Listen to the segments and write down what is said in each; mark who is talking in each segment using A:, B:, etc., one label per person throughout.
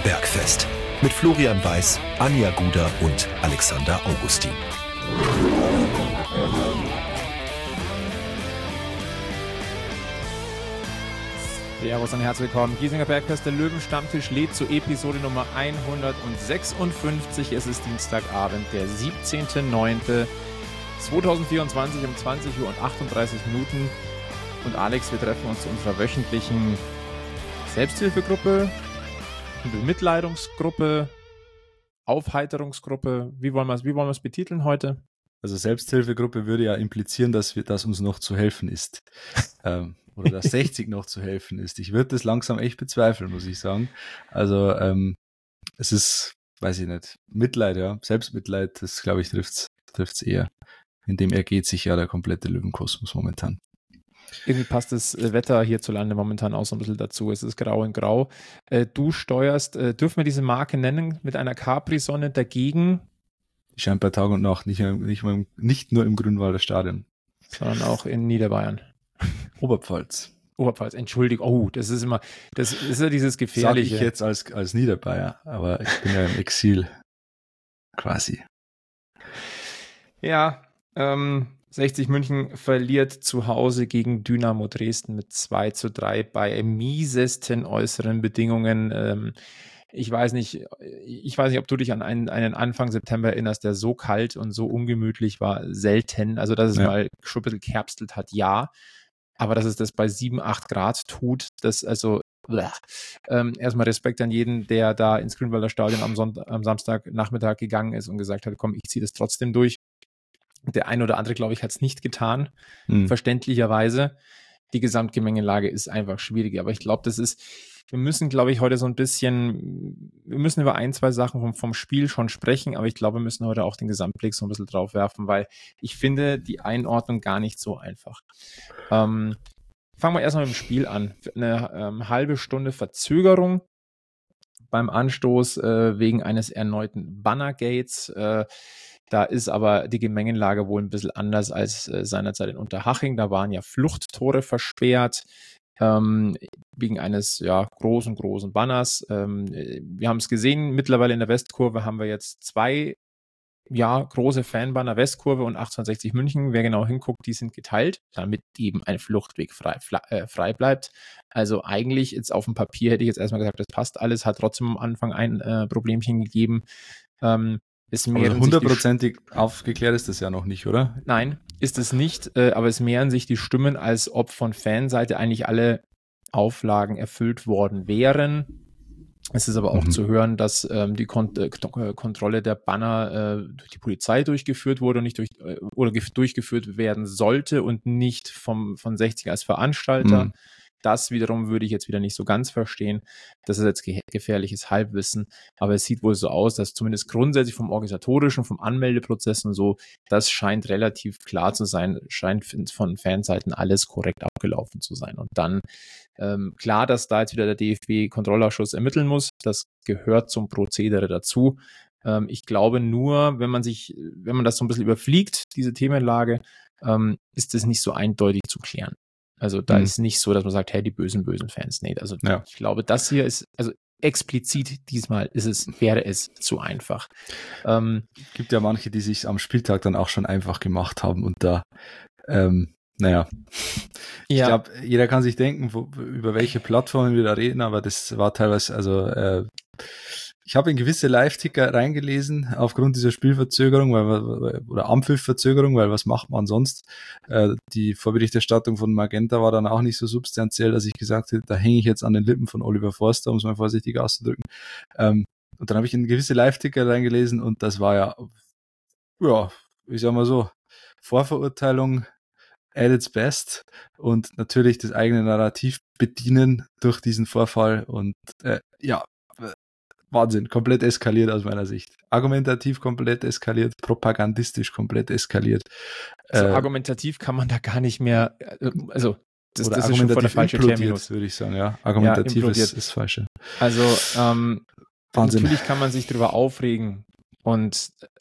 A: Bergfest mit Florian Weiß, Anja Guder und Alexander Augustin.
B: Servus und herzlich willkommen. Giesinger Bergfest, der Löwenstammtisch lädt zu Episode Nummer 156. Es ist Dienstagabend, der 17.09.2024 um 20 Uhr und 38 Minuten. Und Alex, wir treffen uns zu unserer wöchentlichen Selbsthilfegruppe, Bemitleidungsgruppe, Aufheiterungsgruppe. Wie wollen wir es betiteln heute?
C: Also Selbsthilfegruppe würde ja implizieren, dass uns noch zu helfen ist. Oder dass 60 noch zu helfen ist. Ich würde das langsam echt bezweifeln, muss ich sagen. Also es ist, weiß ich nicht, Mitleid, ja. Selbstmitleid, das glaube ich trifft's eher. In dem ergeht sich ja der komplette Löwenkosmos momentan.
B: Irgendwie passt das Wetter hierzulande momentan auch so ein bisschen dazu. Es ist grau in grau. Du steuerst, dürfen wir diese Marke nennen, mit einer Capri-Sonne dagegen?
C: Die scheint bei Tag und Nacht nicht nur im Grünwalder Stadion.
B: Sondern auch in Niederbayern.
C: Oberpfalz,
B: Entschuldigung. Oh, das ist ja dieses Gefährliche.
C: Sag ich jetzt als Niederbayer, aber ich bin ja im Exil quasi.
B: Ja, 60 München verliert zu Hause gegen Dynamo Dresden mit 2:3 bei miesesten äußeren Bedingungen. Ich weiß nicht, ob du dich an einen Anfang September erinnerst, der so kalt und so ungemütlich war, selten. Also, dass es mal schon ein bisschen geherbstelt hat, ja. Aber dass es das bei 7, 8 Grad tut, das also, erstmal Respekt an jeden, der da ins Grünwalder Stadion am Samstagnachmittag gegangen ist und gesagt hat, komm, ich ziehe das trotzdem durch. Der eine oder andere, glaube ich, hat es nicht getan, verständlicherweise. Die Gesamtgemengelage ist einfach schwierig, aber ich glaube, wir müssen, glaube ich, heute so ein bisschen, wir müssen über ein, zwei Sachen vom Spiel schon sprechen, aber ich glaube, wir müssen heute auch den Gesamtblick so ein bisschen drauf werfen, weil ich finde die Einordnung gar nicht so einfach. Fangen wir erstmal mit dem Spiel an. Eine halbe Stunde Verzögerung beim Anstoß wegen eines erneuten Bannergates. Da ist aber die Gemengelage wohl ein bisschen anders als seinerzeit in Unterhaching. Da waren ja Fluchttore versperrt wegen eines großen Banners. Wir haben es gesehen, mittlerweile in der Westkurve haben wir jetzt 2 große Fanbanner, Westkurve und 1860 München. Wer genau hinguckt, die sind geteilt, damit eben ein Fluchtweg frei bleibt. Also eigentlich jetzt auf dem Papier hätte ich jetzt erstmal gesagt, das passt alles, hat trotzdem am Anfang ein Problemchen gegeben.
C: Aber hundertprozentig aufgeklärt ist das ja noch nicht, oder?
B: Nein, ist es nicht, aber es mehren sich die Stimmen, als ob von Fanseite eigentlich alle Auflagen erfüllt worden wären. Es ist aber auch zu hören, dass die Kontrolle der Banner durch die Polizei durchgeführt wurde und nicht durchgeführt werden sollte und nicht von 60 als Veranstalter. Das wiederum würde ich jetzt wieder nicht so ganz verstehen. Das ist jetzt gefährliches Halbwissen. Aber es sieht wohl so aus, dass zumindest grundsätzlich vom organisatorischen, vom Anmeldeprozess und so, das scheint relativ klar zu sein, scheint von Fanseiten alles korrekt abgelaufen zu sein. Und dann klar, dass da jetzt wieder der DFB-Kontrollausschuss ermitteln muss. Das gehört zum Prozedere dazu. Ich glaube nur, wenn man das so ein bisschen überfliegt, diese Themenlage, ist es nicht so eindeutig zu klären. Also da ist nicht so, dass man sagt, hey, die bösen Fans. Nee, also ich glaube, das hier ist, also explizit diesmal wäre es zu einfach.
C: Gibt ja manche, die sich am Spieltag dann auch schon einfach gemacht haben und da, ich glaube, jeder kann sich denken, über welche Plattformen wir da reden, aber das war teilweise, ich habe in gewisse Live-Ticker reingelesen aufgrund dieser Spielverzögerung oder Ampfiff-Verzögerung, weil was macht man sonst? Die Vorberichterstattung von Magenta war dann auch nicht so substanziell, dass ich gesagt hätte, da hänge ich jetzt an den Lippen von Oliver Forster, um es mal vorsichtig auszudrücken. Und dann habe ich in gewisse Live-Ticker reingelesen und das war ich sag mal so, Vorverurteilung at its best und natürlich das eigene Narrativ bedienen durch diesen Vorfall und Wahnsinn, komplett eskaliert aus meiner Sicht. Argumentativ komplett eskaliert, propagandistisch komplett eskaliert.
B: So argumentativ kann man da gar nicht mehr, das ist schon vor der falsche
C: Terminus, würde ich sagen, ja. Argumentativ ist falsch.
B: Also, Wahnsinn. Natürlich kann man sich darüber aufregen und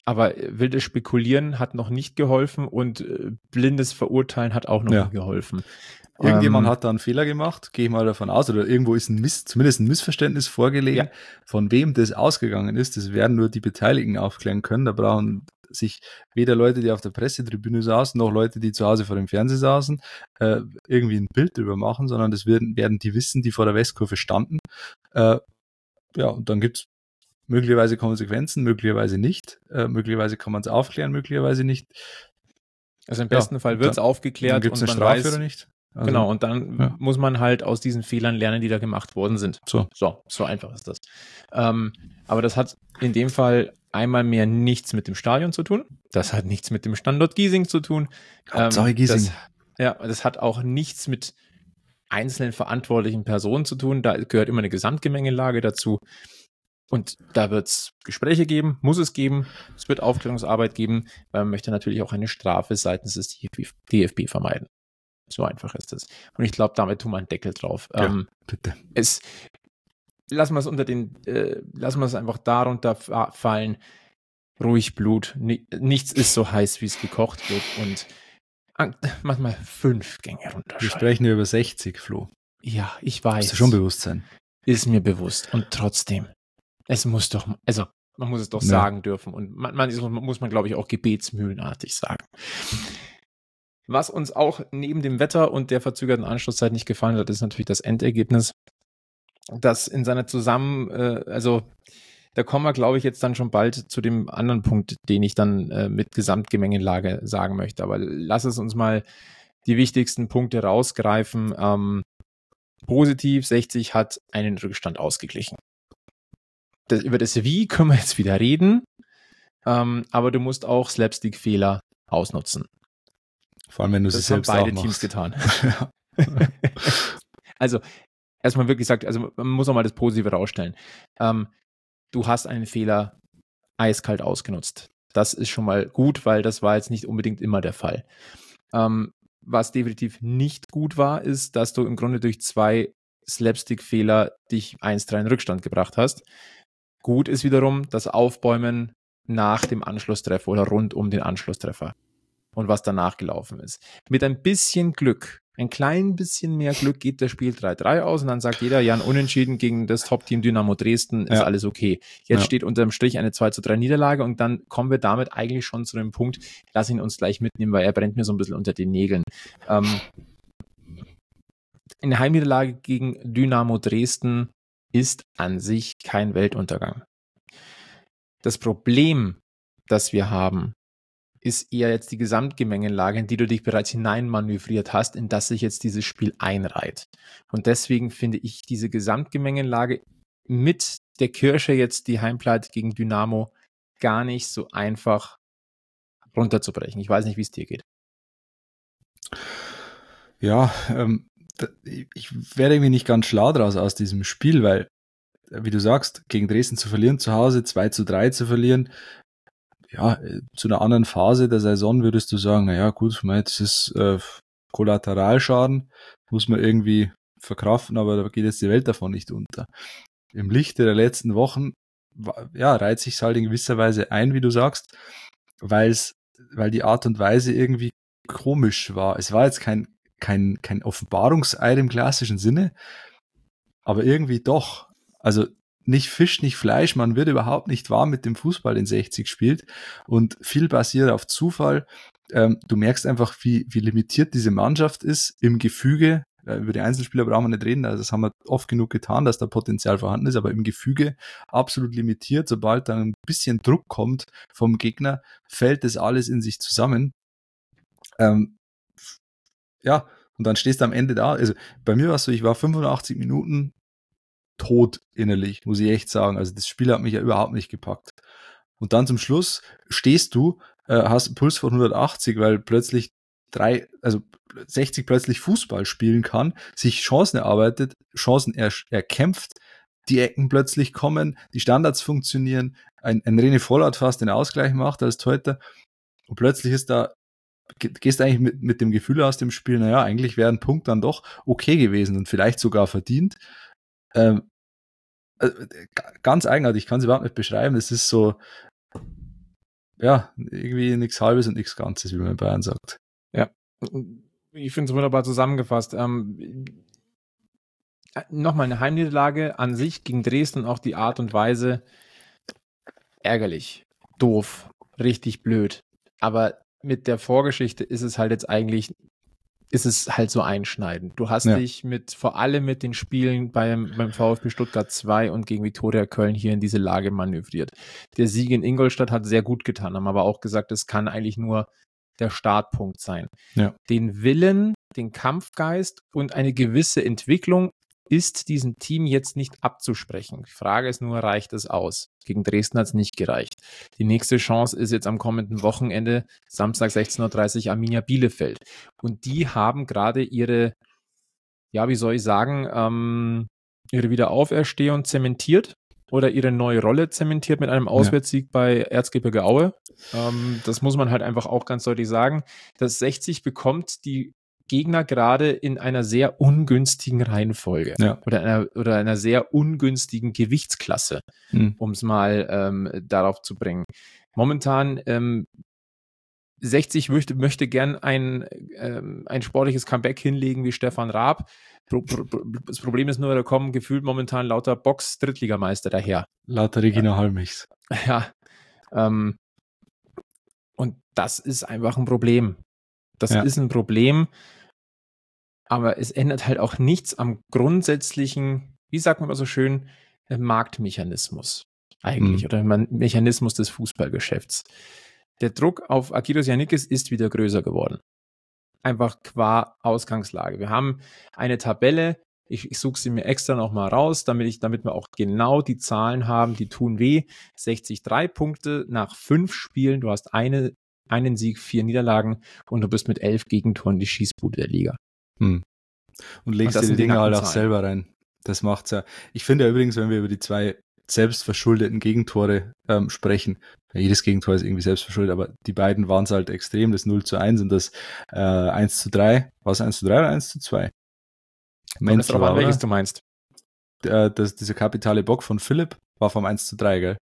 B: Aber wildes Spekulieren hat noch nicht geholfen und blindes Verurteilen hat auch noch nie geholfen.
C: Irgendjemand hat da einen Fehler gemacht, gehe ich mal davon aus, oder irgendwo ist zumindest ein Missverständnis vorgelegen, von wem das ausgegangen ist. Das werden nur die Beteiligten aufklären können. Da brauchen sich weder Leute, die auf der Pressetribüne saßen, noch Leute, die zu Hause vor dem Fernseher saßen, irgendwie ein Bild drüber machen, sondern das werden die wissen, die vor der Westkurve standen. Und dann gibt's möglicherweise Konsequenzen, möglicherweise nicht. Möglicherweise kann man es aufklären, möglicherweise nicht.
B: Also im besten Fall wird es aufgeklärt.
C: Dann gibt es eine Strafe oder nicht?
B: Also, genau, und dann muss man halt aus diesen Fehlern lernen, die da gemacht worden sind. So einfach ist das. Aber das hat in dem Fall einmal mehr nichts mit dem Stadion zu tun. Das hat nichts mit dem Standort Giesing zu tun.
C: Hauptsache Giesing.
B: Das hat auch nichts mit einzelnen verantwortlichen Personen zu tun. Da gehört immer eine Gesamtgemengelage dazu. Und da wird es Gespräche geben, muss es geben. Es wird Aufklärungsarbeit geben, weil man möchte natürlich auch eine Strafe seitens des DFB vermeiden. So einfach ist es. Und ich glaube, damit tun wir einen Deckel drauf.
C: Bitte.
B: Lassen wir es einfach darunter fallen. Ruhig Blut. Nichts ist so heiß, wie es gekocht wird. Und manchmal 5 Gänge runterschalten.
C: Wir sprechen über 60, Flo.
B: Ja, ich weiß.
C: Muss dir schon bewusst sein.
B: Ist mir bewusst. Und trotzdem, es muss doch, also man muss es doch sagen dürfen. Und muss man, glaube ich, auch gebetsmühlenartig sagen. Was uns auch neben dem Wetter und der verzögerten Anschlusszeit nicht gefallen hat, ist natürlich das Endergebnis. Das in seiner da kommen wir, glaube ich, jetzt dann schon bald zu dem anderen Punkt, den ich dann mit Gesamtgemengelage sagen möchte. Aber lass es uns mal die wichtigsten Punkte rausgreifen. Positiv, 60 hat einen Rückstand ausgeglichen. Über das Wie können wir jetzt wieder reden, aber du musst auch Slapstick-Fehler ausnutzen.
C: Vor allem, wenn du sie selbst auch machst.
B: Das haben beide Teams getan. Also, erstmal wirklich gesagt, also man muss auch mal das Positive rausstellen. Du hast einen Fehler eiskalt ausgenutzt. Das ist schon mal gut, weil das war jetzt nicht unbedingt immer der Fall. Was definitiv nicht gut war, ist, dass du im Grunde durch 2 Slapstick-Fehler dich 1-3 in Rückstand gebracht hast. Gut ist wiederum das Aufbäumen nach dem Anschlusstreffer oder rund um den Anschlusstreffer und was danach gelaufen ist. Mit ein bisschen Glück, ein klein bisschen mehr Glück geht das Spiel 3-3 aus und dann sagt jeder, ja, ein Unentschieden gegen das Top-Team Dynamo Dresden ist alles okay. Jetzt steht unterm Strich eine 2-3 Niederlage und dann kommen wir damit eigentlich schon zu dem Punkt, lass ihn uns gleich mitnehmen, weil er brennt mir so ein bisschen unter den Nägeln. Eine Heimniederlage gegen Dynamo Dresden ist an sich kein Weltuntergang. Das Problem, das wir haben, ist eher jetzt die Gesamtgemengelage, in die du dich bereits hineinmanövriert hast, in das sich jetzt dieses Spiel einreiht. Und deswegen finde ich diese Gesamtgemengelage mit der Kirsche jetzt die Heimpleite gegen Dynamo gar nicht so einfach runterzubrechen. Ich weiß nicht, wie es dir geht.
C: Ja, ich werde irgendwie nicht ganz schlau draus aus diesem Spiel, weil, wie du sagst, gegen Dresden zu verlieren, zu Hause 2-3 zu verlieren, ja, zu einer anderen Phase der Saison würdest du sagen, naja, gut, das ist Kollateralschaden, muss man irgendwie verkraften, aber da geht jetzt die Welt davon nicht unter. Im Lichte der letzten Wochen, reiht sich halt in gewisser Weise ein, wie du sagst, weil die Art und Weise irgendwie komisch war. Es war jetzt kein Offenbarungseid im klassischen Sinne, aber irgendwie doch. Also nicht Fisch, nicht Fleisch, man wird überhaupt nicht warm mit dem Fußball, den 60 spielt und viel basiert auf Zufall. Du merkst einfach, wie limitiert diese Mannschaft ist im Gefüge. Über die Einzelspieler brauchen wir nicht reden, also das haben wir oft genug getan, dass da Potenzial vorhanden ist, aber im Gefüge absolut limitiert. Sobald dann ein bisschen Druck kommt vom Gegner, fällt das alles in sich zusammen. Und dann stehst du am Ende da. Also bei mir war es so, ich war 85 Minuten tot innerlich, muss ich echt sagen. Also das Spiel hat mich ja überhaupt nicht gepackt. Und dann zum Schluss stehst du, hast einen Puls von 180, weil plötzlich 60 plötzlich Fußball spielen kann, sich Chancen erarbeitet, Chancen erkämpft, die Ecken plötzlich kommen, die Standards funktionieren, ein René Vollert fast den Ausgleich macht als Torhüter und plötzlich gehst du eigentlich mit dem Gefühl aus dem Spiel, naja, eigentlich wäre ein Punkt dann doch okay gewesen und vielleicht sogar verdient. Ganz eigenartig, ich kann es überhaupt nicht beschreiben. Es ist so, ja, irgendwie nichts Halbes und nichts Ganzes, wie man in Bayern sagt.
B: Ja, ich finde es wunderbar zusammengefasst. Nochmal eine Heimniederlage an sich gegen Dresden, auch die Art und Weise, ärgerlich, doof, richtig blöd. Aber mit der Vorgeschichte ist es halt jetzt eigentlich, ist es halt so einschneidend. Du hast dich vor allem mit den Spielen beim VfB Stuttgart 2 und gegen Viktoria Köln hier in diese Lage manövriert. Der Sieg in Ingolstadt hat sehr gut getan, haben aber auch gesagt, es kann eigentlich nur der Startpunkt sein.
C: Ja.
B: Den Willen, den Kampfgeist und eine gewisse Entwicklung ist diesem Team jetzt nicht abzusprechen. Die Frage ist nur, reicht es aus? Gegen Dresden hat es nicht gereicht. Die nächste Chance ist jetzt am kommenden Wochenende, Samstag 16:30 Uhr, Arminia Bielefeld. Und die haben gerade ihre, ja, wie soll ich sagen, ihre Wiederauferstehung zementiert oder ihre neue Rolle zementiert mit einem Auswärtssieg bei Erzgebirge Aue. Das muss man halt einfach auch ganz deutlich sagen. Das 60 bekommt die Gegner gerade in einer sehr ungünstigen Reihenfolge oder einer sehr ungünstigen Gewichtsklasse, um es mal darauf zu bringen. Momentan 60 möchte gern ein sportliches Comeback hinlegen wie Stefan Raab. Das Problem ist nur, da kommen gefühlt momentan lauter Box-Drittligameister daher.
C: Lauter Regina Halmichs.
B: Ja. Und das ist einfach ein Problem. Das ist ein Problem. Aber es ändert halt auch nichts am grundsätzlichen, wie sagt man immer so schön, Marktmechanismus eigentlich oder Mechanismus des Fußballgeschäfts. Der Druck auf Agiros Giannikis ist wieder größer geworden. Einfach qua Ausgangslage. Wir haben eine Tabelle, ich suche sie mir extra nochmal raus, damit wir auch genau die Zahlen haben, die tun weh. 63 Punkte nach 5 Spielen, du hast einen Sieg, 4 Niederlagen und du bist mit 11 Gegentoren die Schießbude der Liga.
C: Und legst dir die Dinge halt auch selber rein. Das macht's ja. Ich finde ja übrigens, wenn wir über die 2 selbstverschuldeten Gegentore sprechen, jedes Gegentor ist irgendwie selbstverschuldet, aber die beiden waren es halt extrem, das 0:1 und das 1:3. War es 1:3 oder 1:2?
B: Kommt es darauf an, welches du meinst.
C: Dieser kapitale Bock von Philipp war vom 1:3, gell?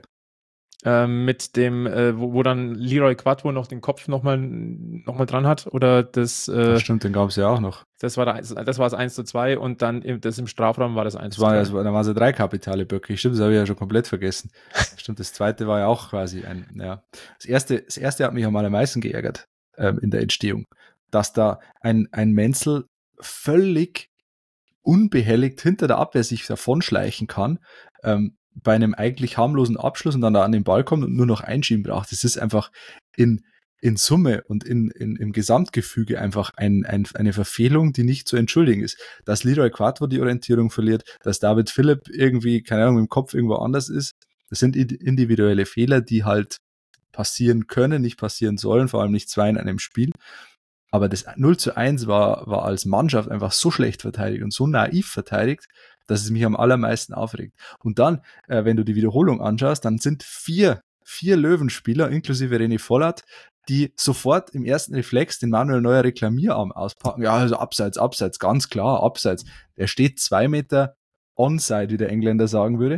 B: Mit dem, wo dann Leroy Quattro noch den Kopf nochmal dran hat, oder das...
C: stimmt, den gab es ja auch noch.
B: Das war das 1:2 und dann das im Strafraum war das 1:3.
C: Da waren so 3 kapitale Böcke. Stimmt, das habe ich ja schon komplett vergessen. Stimmt, das zweite war ja auch quasi Das erste hat mich am allermeisten geärgert in der Entstehung, dass da ein Menzel völlig unbehelligt hinter der Abwehr sich davonschleichen kann, bei einem eigentlich harmlosen Abschluss und dann da an den Ball kommt und nur noch einschieben braucht. Das ist einfach in Summe und im Gesamtgefüge einfach eine Verfehlung, die nicht zu entschuldigen ist. Dass Leroy Quattro die Orientierung verliert, dass David Philipp irgendwie, keine Ahnung, im Kopf irgendwo anders ist, das sind individuelle Fehler, die halt passieren können, nicht passieren sollen, vor allem nicht 2 in einem Spiel. Aber das 0:1 war als Mannschaft einfach so schlecht verteidigt und so naiv verteidigt, dass es mich am allermeisten aufregt. Und dann, wenn du die Wiederholung anschaust, dann sind 4 Löwenspieler, inklusive René Vollert, die sofort im ersten Reflex den Manuel Neuer Reklamierarm auspacken. Ja, also abseits, ganz klar, abseits. Der steht 2 Meter onside, wie der Engländer sagen würde.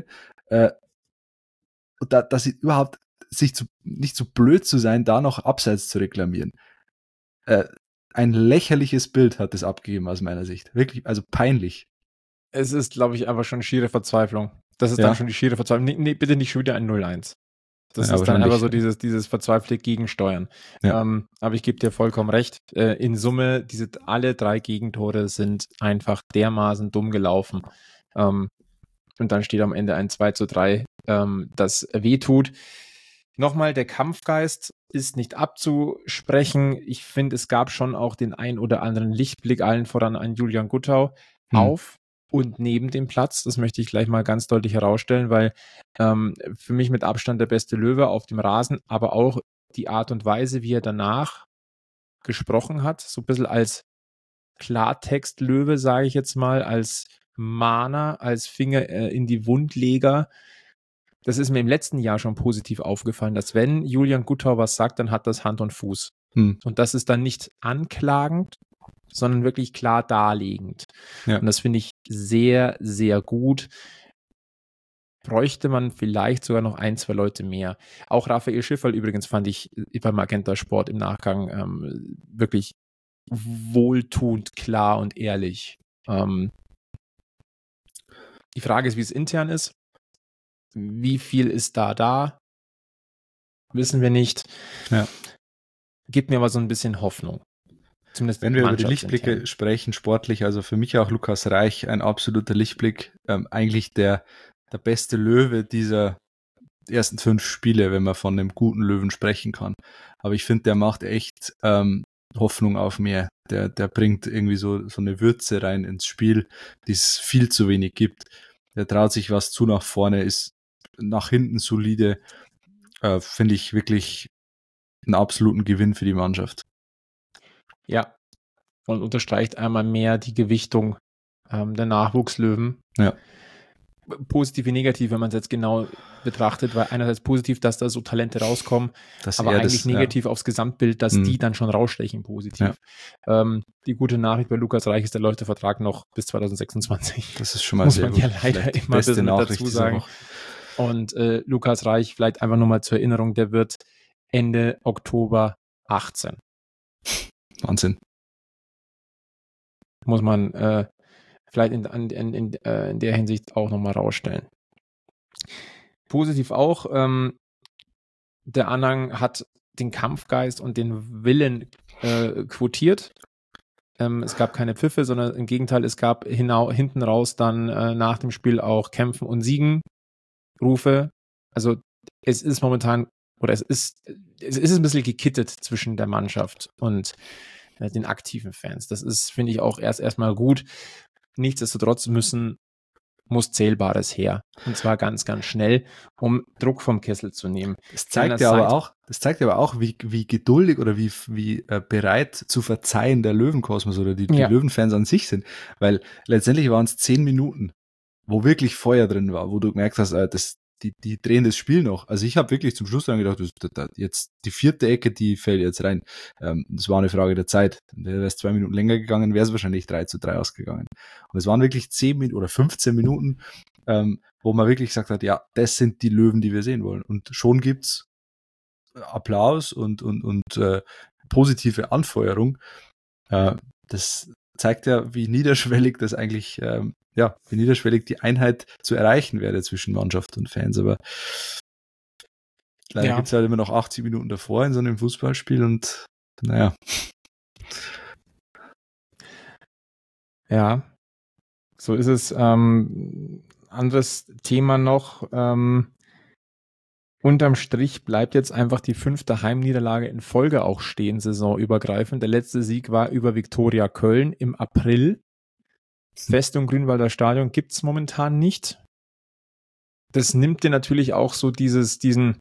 C: Dass sie überhaupt nicht so blöd zu sein, da noch abseits zu reklamieren. Ein lächerliches Bild hat es abgegeben aus meiner Sicht. Wirklich, also peinlich.
B: Es ist, glaube ich, einfach schon schiere Verzweiflung. Das ist dann schon die schiere Verzweiflung. Nee, bitte nicht schon wieder ein 0:1. Das ist dann einfach so dieses verzweifelte Gegensteuern. Ja. Aber ich gebe dir vollkommen recht. In Summe, alle 3 Gegentore sind einfach dermaßen dumm gelaufen. Und dann steht am Ende ein 2:3, das wehtut. Nochmal, der Kampfgeist ist nicht abzusprechen. Ich finde, es gab schon auch den ein oder anderen Lichtblick, allen voran an Julian Guttau, auf und neben dem Platz. Das möchte ich gleich mal ganz deutlich herausstellen, weil für mich mit Abstand der beste Löwe auf dem Rasen, aber auch die Art und Weise, wie er danach gesprochen hat, so ein bisschen als Klartext-Löwe, sage ich jetzt mal, als Mahner, als Finger in die Wundleger. Das ist mir im letzten Jahr schon positiv aufgefallen, dass wenn Julian Guttau was sagt, dann hat das Hand und Fuß. Und das ist dann nicht anklagend, sondern wirklich klar darlegend. Ja. Und das finde ich sehr, sehr gut. bräuchte man vielleicht sogar noch 1, 2 Leute mehr. Auch Raphael Schifferl übrigens fand ich beim Magenta Sport im Nachgang wirklich wohltuend, klar und ehrlich. Die Frage ist, wie es intern ist. Wie viel ist da? Wissen wir nicht.
C: Ja.
B: Gibt mir aber so ein bisschen Hoffnung. Zumindest
C: wenn wir über die Lichtblicke sprechen, sportlich, also für mich auch Lukas Reich ein absoluter Lichtblick. Eigentlich der beste Löwe dieser ersten 5 Spiele, wenn man von einem guten Löwen sprechen kann. Aber ich finde, der macht echt Hoffnung auf mehr. Der bringt irgendwie so eine Würze rein ins Spiel, die es viel zu wenig gibt. Der traut sich was zu nach vorne, ist nach hinten solide. Finde ich wirklich einen absoluten Gewinn für die Mannschaft.
B: Ja, und unterstreicht einmal mehr die Gewichtung der Nachwuchslöwen.
C: Ja.
B: Positiv wie negativ, wenn man es jetzt genau betrachtet, weil einerseits positiv, dass da so Talente rauskommen, aber eigentlich negativ aufs Gesamtbild, dass die dann schon rausstechen positiv. Ja. Die gute Nachricht bei Lukas Reich ist, da läuft der Vertrag noch bis 2026.
C: Das ist schon mal
B: muss
C: sehr
B: man
C: gut.
B: Ja leider immer ein bisschen dazu sagen. Und Lukas Reich, vielleicht einfach nur mal zur Erinnerung, der wird Ende Oktober 18.
C: Wahnsinn.
B: Muss man vielleicht in der Hinsicht auch nochmal rausstellen. Positiv auch, der Anhang hat den Kampfgeist und den Willen quotiert. Es gab keine Pfiffe, sondern im Gegenteil, es gab hinten raus dann nach dem Spiel auch Kämpfen und Siegen Rufe. Also es ist momentan, oder es ist ein bisschen gekittet zwischen der Mannschaft und den aktiven Fans. Das ist, finde ich, auch erstmal gut. Nichtsdestotrotz muss Zählbares her. Und zwar ganz, ganz schnell, um Druck vom Kessel zu nehmen.
C: Das zeigt ja aber auch, wie geduldig oder wie bereit zu verzeihen der Löwenkosmos oder die Löwenfans an sich sind. Weil letztendlich waren es 10 Minuten, wo wirklich Feuer drin war, wo du gemerkt hast, die drehen das Spiel noch. Also ich habe wirklich zum Schluss dann gedacht, jetzt die 4. Ecke, die fällt jetzt rein. Das war eine Frage der Zeit. Wäre es 2 Minuten länger gegangen, wäre es wahrscheinlich 3-3 ausgegangen. Und es waren wirklich 10 Minuten oder 15 Minuten, wo man wirklich gesagt hat, ja, das sind die Löwen, die wir sehen wollen. Und schon gibt's Applaus und positive Anfeuerung. Das zeigt ja, wie niederschwellig das eigentlich, wie niederschwellig die Einheit zu erreichen wäre zwischen Mannschaft und Fans. Aber leider gibt es halt immer noch 80 Minuten davor in so einem Fußballspiel und naja.
B: Ja, so ist es. Anderes Thema noch. Unterm Strich bleibt jetzt einfach die 5. Heimniederlage in Folge auch stehen, saisonübergreifend. Der letzte Sieg war über Viktoria Köln im April. Festung Grünwalder Stadion gibt's momentan nicht. Das nimmt dir natürlich auch so diesen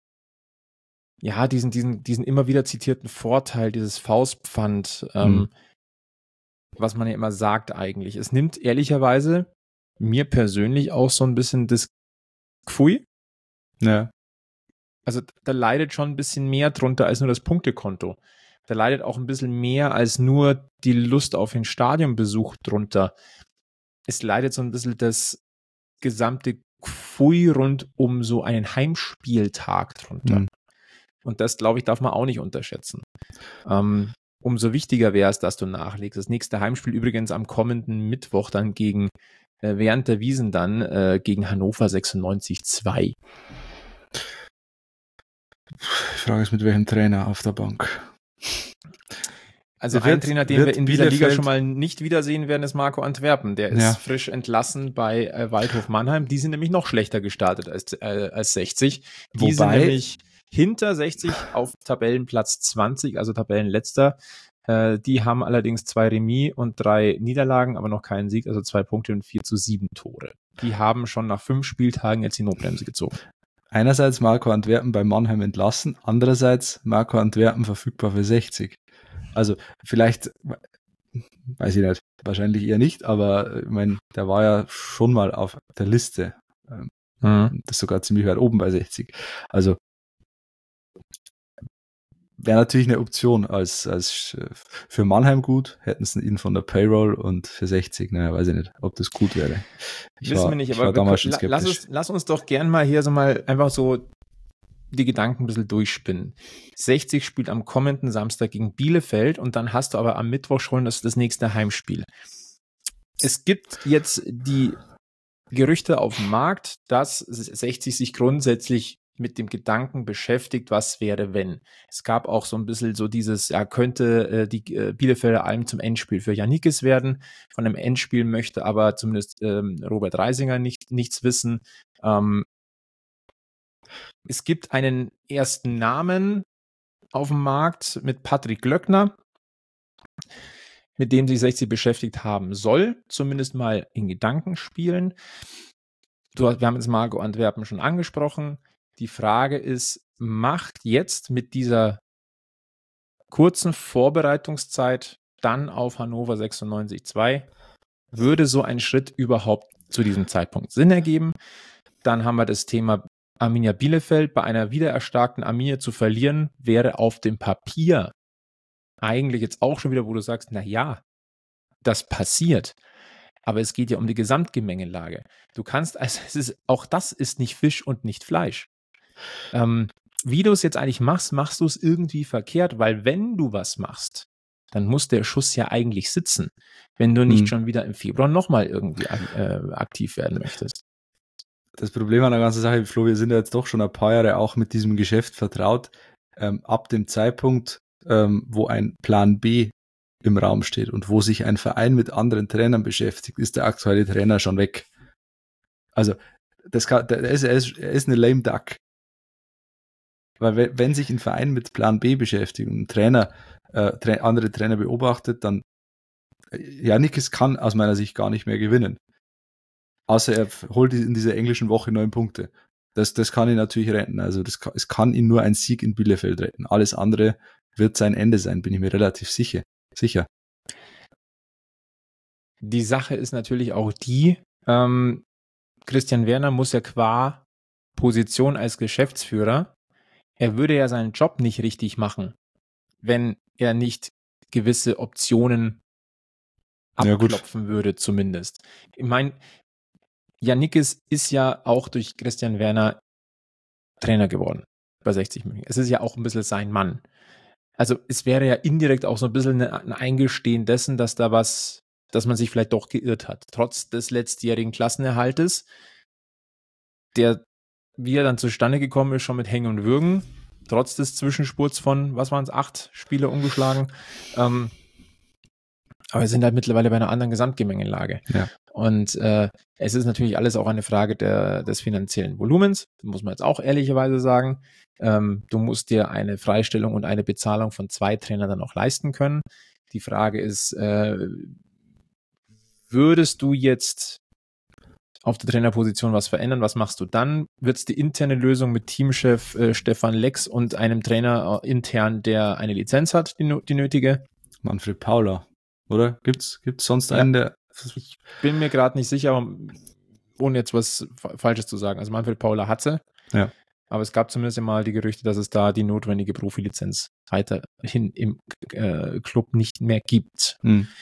B: immer wieder zitierten Vorteil, dieses Faustpfand, was man ja immer sagt eigentlich. Es nimmt ehrlicherweise mir persönlich auch so ein bisschen das Gpfui.
C: Ja.
B: Also da leidet schon ein bisschen mehr drunter als nur das Punktekonto. Da leidet auch ein bisschen mehr als nur die Lust auf den Stadionbesuch drunter. Es leidet so ein bisschen das gesamte Gpfui rund um so einen Heimspieltag drunter. Und das, glaube ich, darf man auch nicht unterschätzen. Umso wichtiger wäre es, dass du nachlegst. Das nächste Heimspiel übrigens am kommenden Mittwoch dann während der Wiesn dann gegen Hannover 96-2.
C: Die Frage ist, mit welchem Trainer auf der Bank?
B: Also ein Trainer, den wir in dieser Liga schon mal nicht wiedersehen werden, ist Marco Antwerpen. Der ist frisch entlassen bei Waldhof Mannheim. Die sind nämlich noch schlechter gestartet als 60. Die sind nämlich hinter 60 auf Tabellenplatz 20, also Tabellenletzter. Die haben allerdings 2 Remis und 3 Niederlagen, aber noch keinen Sieg, also 2 Punkte und 4-7 Tore. Die haben schon nach 5 Spieltagen jetzt die Notbremse gezogen.
C: Einerseits Marco Antwerpen bei Mannheim entlassen, andererseits Marco Antwerpen verfügbar für 60. Also vielleicht, weiß ich nicht, wahrscheinlich eher nicht, aber ich meine, der war ja schon mal auf der Liste. Das ist sogar ziemlich weit oben bei 60. Also wäre natürlich eine Option als für Mannheim gut, hätten sie ihn von der Payroll und für 60, naja, weiß ich nicht, ob das gut wäre.
B: Wissen wir nicht,
C: ich
B: aber
C: war damals schon
B: lass uns doch gern mal hier so mal einfach so die Gedanken ein bisschen durchspinnen. 60 spielt am kommenden Samstag gegen Bielefeld und dann hast du aber am Mittwoch schon das nächste Heimspiel. Es gibt jetzt die Gerüchte auf dem Markt, dass 60 sich grundsätzlich mit dem Gedanken beschäftigt, was wäre, wenn. Es gab auch so ein bisschen so dieses, ja, könnte die Bielefelder Alm zum Endspiel für Janikis werden. Von einem Endspiel möchte aber zumindest Robert Reisinger nichts wissen. Es gibt einen ersten Namen auf dem Markt mit Patrick Glöckner, mit dem sich 60 beschäftigt haben soll, zumindest mal in Gedanken spielen. Wir haben jetzt Marco Antwerpen schon angesprochen. Die Frage ist, macht jetzt mit dieser kurzen Vorbereitungszeit dann auf Hannover 96-2, würde so ein Schritt überhaupt zu diesem Zeitpunkt Sinn ergeben? Dann haben wir das Thema Arminia Bielefeld. Bei einer wiedererstarkten Arminia zu verlieren, wäre auf dem Papier eigentlich jetzt auch schon wieder, wo du sagst, na ja, das passiert. Aber es geht ja um die Gesamtgemengelage. Du kannst, also auch das ist nicht Fisch und nicht Fleisch. Wie du es jetzt eigentlich machst du es irgendwie verkehrt, weil wenn du was machst, dann muss der Schuss ja eigentlich sitzen, wenn du nicht schon wieder im Februar nochmal irgendwie aktiv werden möchtest.
C: Das Problem an der ganzen Sache, Flo, wir sind ja jetzt doch schon ein paar Jahre auch mit diesem Geschäft vertraut. Ab dem Zeitpunkt, wo ein Plan B im Raum steht und wo sich ein Verein mit anderen Trainern beschäftigt, ist der aktuelle Trainer schon weg. Also er ist eine lame duck. Weil wenn sich ein Verein mit Plan B beschäftigt und ein Trainer andere Trainer beobachtet, dann Janikis kann aus meiner Sicht gar nicht mehr gewinnen. Außer er holt in dieser englischen Woche 9 Punkte. Das kann ihn natürlich retten. Also es kann ihn nur ein Sieg in Bielefeld retten. Alles andere wird sein Ende sein, bin ich mir relativ sicher.
B: Die Sache ist natürlich auch die, Christian Werner muss ja qua Position als Geschäftsführer, er würde ja seinen Job nicht richtig machen, wenn er nicht gewisse Optionen abklopfen würde zumindest. Ich meine, Janikis ist ja auch durch Christian Werner Trainer geworden bei 60 München. Es ist ja auch ein bisschen sein Mann. Also es wäre ja indirekt auch so ein bisschen ein Eingestehen dessen, dass man sich vielleicht doch geirrt hat. Trotz des letztjährigen Klassenerhaltes, der, wie er dann zustande gekommen ist, schon mit Hängen und Würgen, trotz des Zwischenspurts von, 8 Spiele ungeschlagen. Aber wir sind halt mittlerweile bei einer anderen Gesamtgemengelage.
C: Ja.
B: Und es ist natürlich alles auch eine Frage des finanziellen Volumens, muss man jetzt auch ehrlicherweise sagen. Du musst dir eine Freistellung und eine Bezahlung von 2 Trainern dann auch leisten können. Die Frage ist, würdest du jetzt auf der Trainerposition was verändern? Was machst du dann? Wird es die interne Lösung mit Teamchef Stefan Lex und einem Trainer intern, der eine Lizenz hat, die nötige?
C: Manfred Paula, oder? Gibt's sonst einen, der...
B: Ich bin mir gerade nicht sicher, aber ohne jetzt was Falsches zu sagen. Also Manfred Paula hat sie.
C: Ja.
B: Aber es gab zumindest mal die Gerüchte, dass es da die notwendige Profilizenz weiterhin im Club nicht mehr gibt.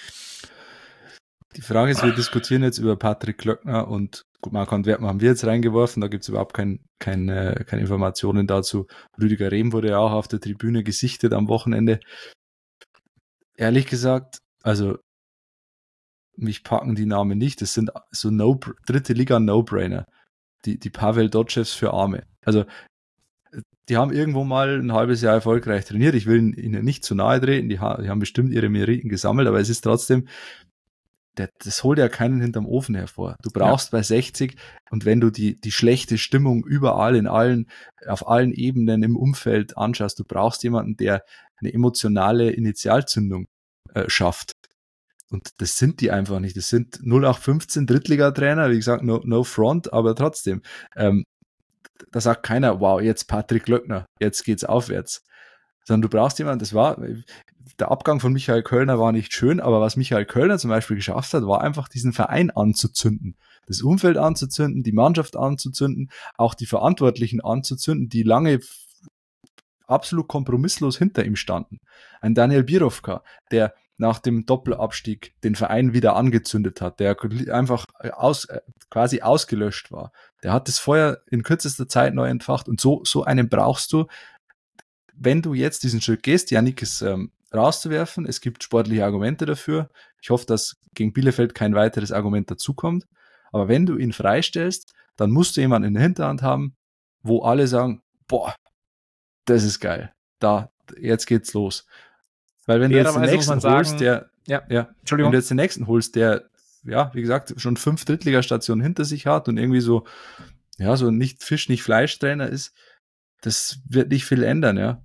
C: Die Frage ist, wir diskutieren jetzt über Patrick Glöckner und gut, Marco Antwerpen haben wir jetzt reingeworfen, da gibt es überhaupt keine Informationen dazu. Rüdiger Rehm wurde ja auch auf der Tribüne gesichtet am Wochenende. Ehrlich gesagt, also mich packen die Namen nicht, das sind so dritte Liga No-Brainer. Die Pavel Dotschevs für Arme. Also die haben irgendwo mal ein halbes Jahr erfolgreich trainiert. Ich will ihnen nicht zu nahe treten, die haben bestimmt ihre Meriten gesammelt, aber es ist trotzdem, das holt ja keinen hinterm Ofen hervor. Du brauchst bei 60, und wenn du die schlechte Stimmung überall auf allen Ebenen im Umfeld anschaust, du brauchst jemanden, der eine emotionale Initialzündung schafft. Und das sind die einfach nicht. Das sind 0815 Drittligatrainer, wie gesagt, no front, aber trotzdem. Da sagt keiner, wow, jetzt Patrick Glöckner, jetzt geht's aufwärts. Sondern du brauchst jemanden, der Abgang von Michael Kölner war nicht schön, aber was Michael Kölner zum Beispiel geschafft hat, war einfach diesen Verein anzuzünden. Das Umfeld anzuzünden, die Mannschaft anzuzünden, auch die Verantwortlichen anzuzünden, die lange absolut kompromisslos hinter ihm standen. Ein Daniel Birovka, der nach dem Doppelabstieg den Verein wieder angezündet hat, der einfach quasi ausgelöscht war. Der hat das Feuer in kürzester Zeit neu entfacht und so einen brauchst du, wenn du jetzt diesen Schritt gehst, Yannickis rauszuwerfen. Es gibt sportliche Argumente dafür. Ich hoffe, dass gegen Bielefeld kein weiteres Argument dazukommt. Aber wenn du ihn freistellst, dann musst du jemanden in der Hinterhand haben, wo alle sagen, boah, das ist geil. Jetzt geht's los. Weil wenn du jetzt den nächsten holst, wenn du jetzt den nächsten holst, der, ja, wie gesagt, schon 5 Drittligastationen hinter sich hat und irgendwie so nicht Fisch, nicht Fleischtrainer ist, das wird nicht viel ändern, ja.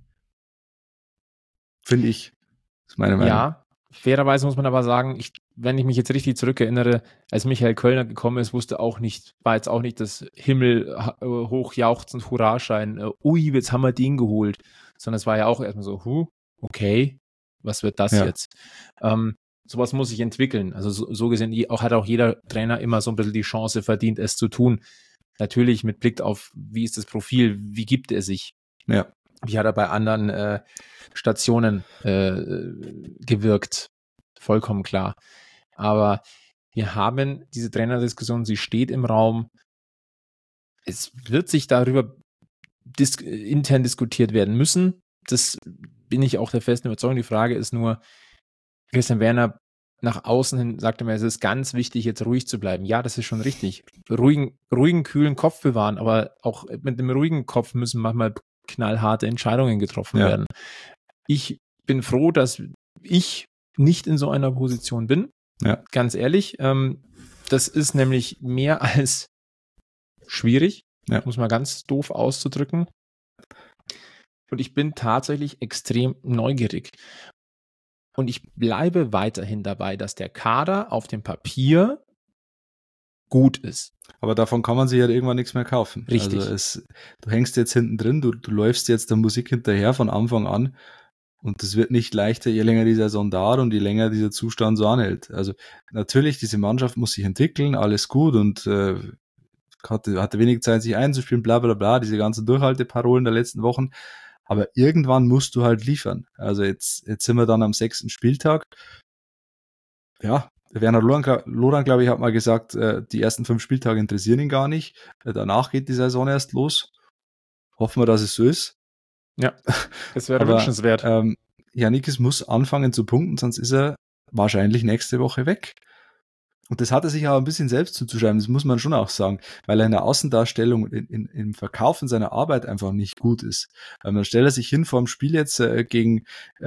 C: Finde ich. Das ist meine Meinung.
B: Ja, fairerweise muss man aber sagen, wenn ich mich jetzt richtig zurückerinnere, als Michael Kölner gekommen ist, war jetzt auch nicht das Himmel hochjauchzend Hurraschein, ui, jetzt haben wir den geholt, sondern es war ja auch erstmal so, okay, was wird das jetzt? Sowas muss sich entwickeln. Also so gesehen hat auch jeder Trainer immer so ein bisschen die Chance verdient, es zu tun. Natürlich mit Blick auf, wie ist das Profil, wie gibt er sich?
C: Ja.
B: Wie hat er bei anderen Stationen gewirkt? Vollkommen klar. Aber wir haben diese Trainerdiskussion, sie steht im Raum. Es wird sich darüber intern diskutiert werden müssen. Das bin ich auch der festen Überzeugung. Die Frage ist nur, Christian Werner nach außen hin sagte mir, es ist ganz wichtig, jetzt ruhig zu bleiben. Ja, das ist schon richtig. Ruhigen, kühlen Kopf bewahren, aber auch mit einem ruhigen Kopf müssen manchmal knallharte Entscheidungen getroffen werden. Ich bin froh, dass ich nicht in so einer Position bin.
C: Ja.
B: Ganz ehrlich. Das ist nämlich mehr als schwierig, muss man ganz doof auszudrücken. Und ich bin tatsächlich extrem neugierig. Und ich bleibe weiterhin dabei, dass der Kader auf dem Papier gut ist.
C: Aber davon kann man sich ja irgendwann nichts mehr kaufen.
B: Richtig.
C: Also du hängst jetzt hinten drin, du läufst jetzt der Musik hinterher von Anfang an und das wird nicht leichter, je länger die Saison dauert und je länger dieser Zustand so anhält. Also natürlich, diese Mannschaft muss sich entwickeln, alles gut und hatte wenig Zeit, sich einzuspielen, bla bla bla, diese ganzen Durchhalteparolen der letzten Wochen. Aber irgendwann musst du halt liefern. Also jetzt sind wir dann am 6. Spieltag. Ja, Werner Lorand, glaube ich, hat mal gesagt, die ersten 5 Spieltage interessieren ihn gar nicht. Danach geht die Saison erst los. Hoffen wir, dass es so ist.
B: Ja, das wäre wünschenswert.
C: Yannickis muss anfangen zu punkten, sonst ist er wahrscheinlich nächste Woche weg. Und das hat er sich aber ein bisschen selbst zuzuschreiben, das muss man schon auch sagen, weil er in der Außendarstellung, im Verkaufen seiner Arbeit einfach nicht gut ist. Man stellt er sich hin vor dem Spiel jetzt gegen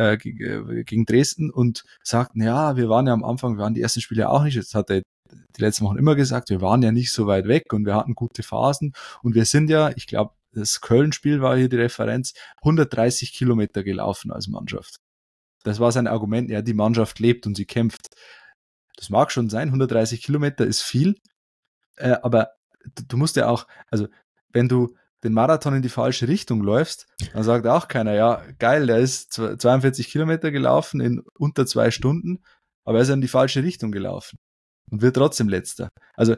C: Dresden und sagt, ja, wir waren die ersten Spiele auch nicht, das hat er die letzten Wochen immer gesagt, wir waren ja nicht so weit weg und wir hatten gute Phasen und wir sind ja, ich glaube, das Köln-Spiel war hier die Referenz, 130 Kilometer gelaufen als Mannschaft. Das war sein Argument, ja, die Mannschaft lebt und sie kämpft. Das mag schon sein, 130 Kilometer ist viel, aber du musst ja auch, also wenn du den Marathon in die falsche Richtung läufst, dann sagt auch keiner, ja, geil, der ist 42 Kilometer gelaufen in unter 2 Stunden, aber er ist in die falsche Richtung gelaufen und wird trotzdem Letzter. Also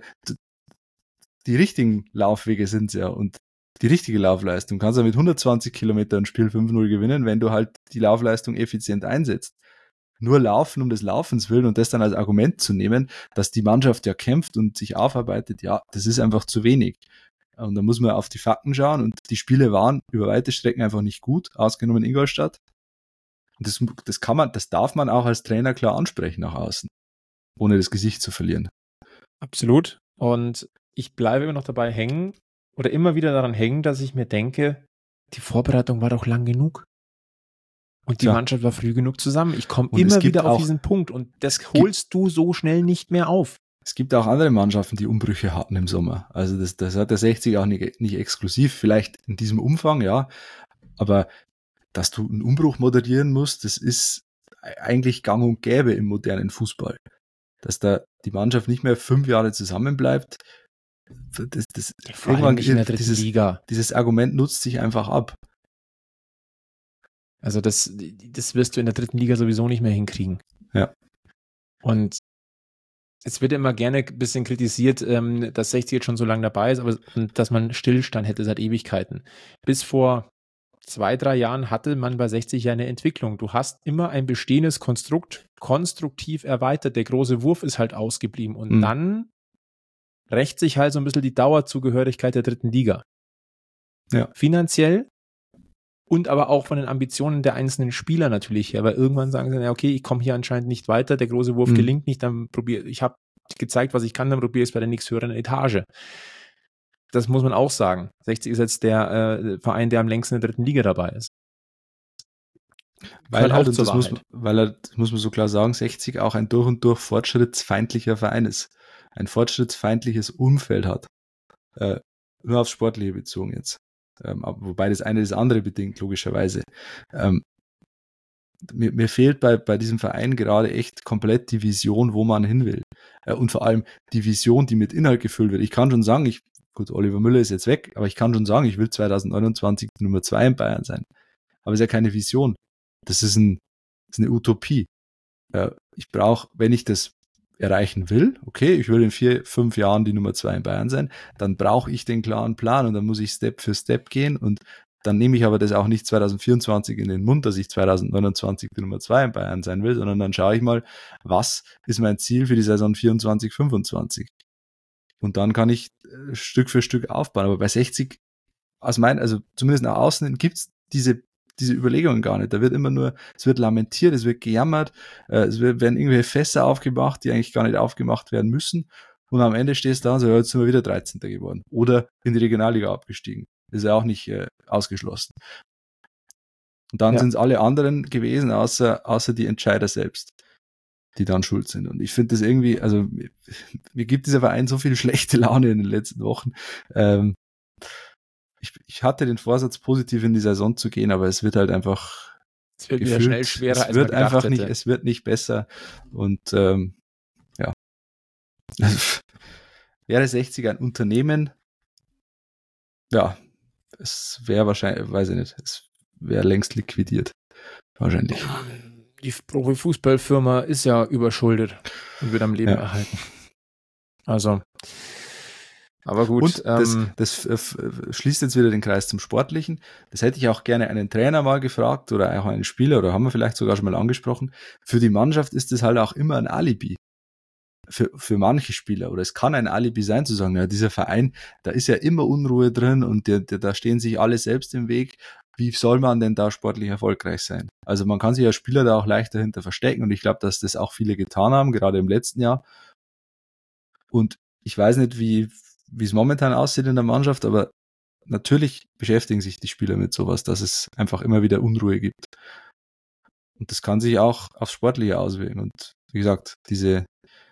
C: die richtigen Laufwege sind es ja und die richtige Laufleistung kannst du mit 120 Kilometern ein Spiel 5-0 gewinnen, wenn du halt die Laufleistung effizient einsetzt. Nur laufen um des Laufens willen und das dann als Argument zu nehmen, dass die Mannschaft ja kämpft und sich aufarbeitet, ja, das ist einfach zu wenig. Und da muss man auf die Fakten schauen und die Spiele waren über weite Strecken einfach nicht gut, ausgenommen Ingolstadt. Und das darf man auch als Trainer klar ansprechen nach außen, ohne das Gesicht zu verlieren.
B: Absolut. Und ich bleibe immer noch dabei hängen oder immer wieder daran hängen, dass ich mir denke, die Vorbereitung war doch lang genug. Und die Mannschaft war früh genug zusammen. Ich komme immer wieder auf diesen Punkt und das holst du so schnell nicht mehr auf.
C: Es gibt auch andere Mannschaften, die Umbrüche hatten im Sommer. Also das hat der 60 auch nicht exklusiv, vielleicht in diesem Umfang, ja. Aber dass du einen Umbruch moderieren musst, das ist eigentlich gang und gäbe im modernen Fußball. Dass da die Mannschaft nicht mehr 5 Jahre zusammenbleibt,
B: vor allem nicht in der dritten Liga.
C: Dieses Argument nutzt sich einfach ab.
B: Also das wirst du in der dritten Liga sowieso nicht mehr hinkriegen.
C: Ja.
B: Und es wird immer gerne ein bisschen kritisiert, dass 60 jetzt schon so lange dabei ist, aber dass man Stillstand hätte seit Ewigkeiten. Bis vor 2-3 Jahren hatte man bei 60 ja eine Entwicklung. Du hast immer ein bestehendes Konstrukt konstruktiv erweitert. Der große Wurf ist halt ausgeblieben. Und dann rächt sich halt so ein bisschen die Dauerzugehörigkeit der dritten Liga.
C: Ja.
B: Finanziell und aber auch von den Ambitionen der einzelnen Spieler natürlich her. Weil irgendwann sagen sie, ja, okay, ich komme hier anscheinend nicht weiter, der große Wurf gelingt nicht, dann ich habe gezeigt, was ich kann, dann probiere ich es bei der nächsthöheren Etage. Das muss man auch sagen. 60 ist jetzt der Verein, der am längsten in der dritten Liga dabei ist.
C: Weil halt, und das muss man so klar sagen, 60 auch ein durch und durch fortschrittsfeindlicher Verein ist. Ein fortschrittsfeindliches Umfeld hat. Nur aufs Sportliche bezogen jetzt. Wobei das eine das andere bedingt, logischerweise. Mir fehlt bei diesem Verein gerade echt komplett die Vision, wo man hin will. Und vor allem die Vision, die mit Inhalt gefüllt wird. Ich kann schon sagen, gut, Oliver Müller ist jetzt weg, aber ich kann schon sagen, ich will 2029 die Nummer 2 in Bayern sein. Aber es ist ja keine Vision. Das ist eine Utopie. Ich brauche, wenn ich das erreichen will, okay, ich will in 4-5 Jahren die Nummer 2 in Bayern sein, dann brauche ich den klaren Plan und dann muss ich Step für Step gehen und dann nehme ich aber das auch nicht 2024 in den Mund, dass ich 2029 die Nummer 2 in Bayern sein will, sondern dann schaue ich mal, was ist mein Ziel für die Saison 24, 25. Und dann kann ich Stück für Stück aufbauen. Aber bei 60, also zumindest nach außen gibt es diese Überlegungen gar nicht. Da wird immer nur, es wird lamentiert, es wird gejammert, werden irgendwelche Fässer aufgemacht, die eigentlich gar nicht aufgemacht werden müssen. Und am Ende stehst du da und sagst, ja, jetzt sind wir wieder 13. geworden. Oder in die Regionalliga abgestiegen. Das ist ja auch nicht ausgeschlossen. Und dann sind es alle anderen gewesen, außer die Entscheider selbst, die dann schuld sind. Und ich finde das irgendwie, also mir gibt dieser Verein so viel schlechte Laune in den letzten Wochen. Ich hatte den Vorsatz, positiv in die Saison zu gehen, aber es wird halt einfach
B: es wird gefühlt, schnell schwerer,
C: als man gedacht hätte. Es wird nicht besser. Und ja. Wäre 60 ein Unternehmen? Ja, es wäre wahrscheinlich, weiß ich nicht, es wäre längst liquidiert. Wahrscheinlich.
B: Die Profifußballfirma ist ja überschuldet und wird am Leben erhalten. Also, aber gut.
C: Und das schließt jetzt wieder den Kreis zum Sportlichen. Das hätte ich auch gerne einen Trainer mal gefragt oder auch einen Spieler oder haben wir vielleicht sogar schon mal angesprochen. Für die Mannschaft ist das halt auch immer ein Alibi. Für manche Spieler, oder es kann ein Alibi sein, zu sagen, ja, dieser Verein, da ist ja immer Unruhe drin und da stehen sich alle selbst im Weg. Wie soll man denn da sportlich erfolgreich sein? Also man kann sich als Spieler da auch leicht dahinter verstecken und ich glaube, dass das auch viele getan haben, gerade im letzten Jahr. Und ich weiß nicht, wie es momentan aussieht in der Mannschaft, aber natürlich beschäftigen sich die Spieler mit sowas, dass es einfach immer wieder Unruhe gibt. Und das kann sich auch aufs Sportliche auswirken. Und wie gesagt, diese